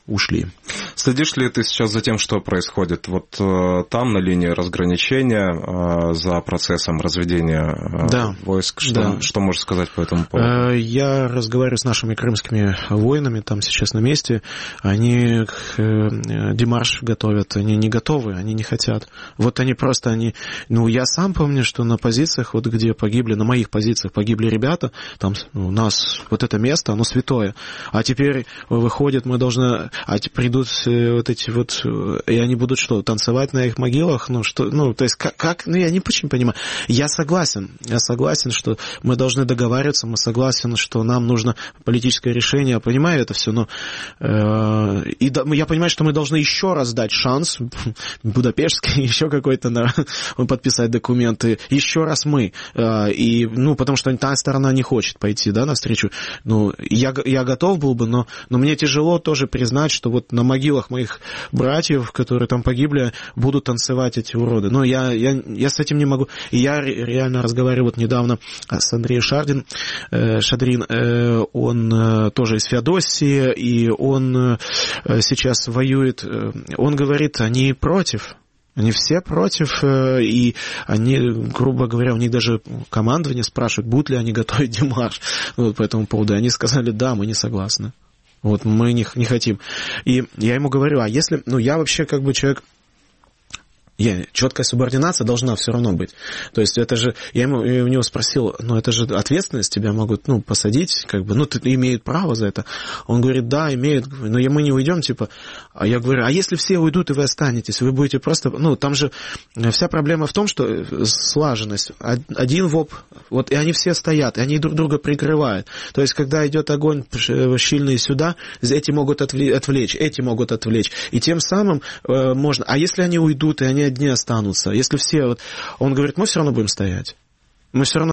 ушли. Следишь ли ты сейчас за тем, что происходит вот э, там, на линии разграничения, э, за процессом разведения э, да. войск? Что, да. что можешь сказать по этому поводу? Я разговариваю с нашими крымскими воинами, там сейчас на месте. Они демарш готовят, они не готовы, они не хотят. Вот они просто, они... Ну, я сам помню, что на позициях, вот где погибли, на моих позициях погибли ребята, там у нас вот это место, оно святое. А теперь выходит, мы должны... А придут вот эти вот... И они будут что, танцевать на их могилах? Ну, что... Ну, то есть, как... как ну, я не очень понимаю. Я согласен. Я согласен, что мы должны договариваться, мы согласен, что нам нужно политическое решение. Я понимаю это все, но... Э, и да, я понимаю, что мы должны еще раз дать шанс Будапештский, еще какой-то на, подписать документы. Еще раз мы. Э, и, ну, потому что та сторона не хочет пойти, да, навстречу. Ну, я, я готов был бы, но, но мне тяжело тоже признать, что вот на могилах моих братьев, которые там погибли, будут танцевать эти уроды. Но я, я, я с этим не могу. И я реально разговаривал вот недавно с Андреем Шардин, э, Шадрин, э, он э, тоже из Феодосии, и он э, сейчас воюет. Он говорит, они против. Они все против, и они, грубо говоря, у них даже командование спрашивает, будут ли они готовить демарш вот по этому поводу. И они сказали, да, мы не согласны. Вот мы не, не хотим. И я ему говорю, а если... Ну, я вообще как бы человек... Я, четкая субординация должна все равно быть. То есть это же, я ему, я у него спросил, ну это же ответственность, тебя могут, ну, посадить, как бы, ну, ты имеют право за это. Он говорит, да, имеют, но мы не уйдем, типа. А я говорю, а если все уйдут и вы останетесь, вы будете просто, ну, там же вся проблема в том, что слаженность. Один воп, вот, и они все стоят, и они друг друга прикрывают. То есть, когда идет огонь щильный сюда, эти могут отвлечь, эти могут отвлечь. И тем самым э, можно, а если они уйдут, и они одни останутся. Если все... Вот, он говорит, мы все равно будем стоять. Мы все равно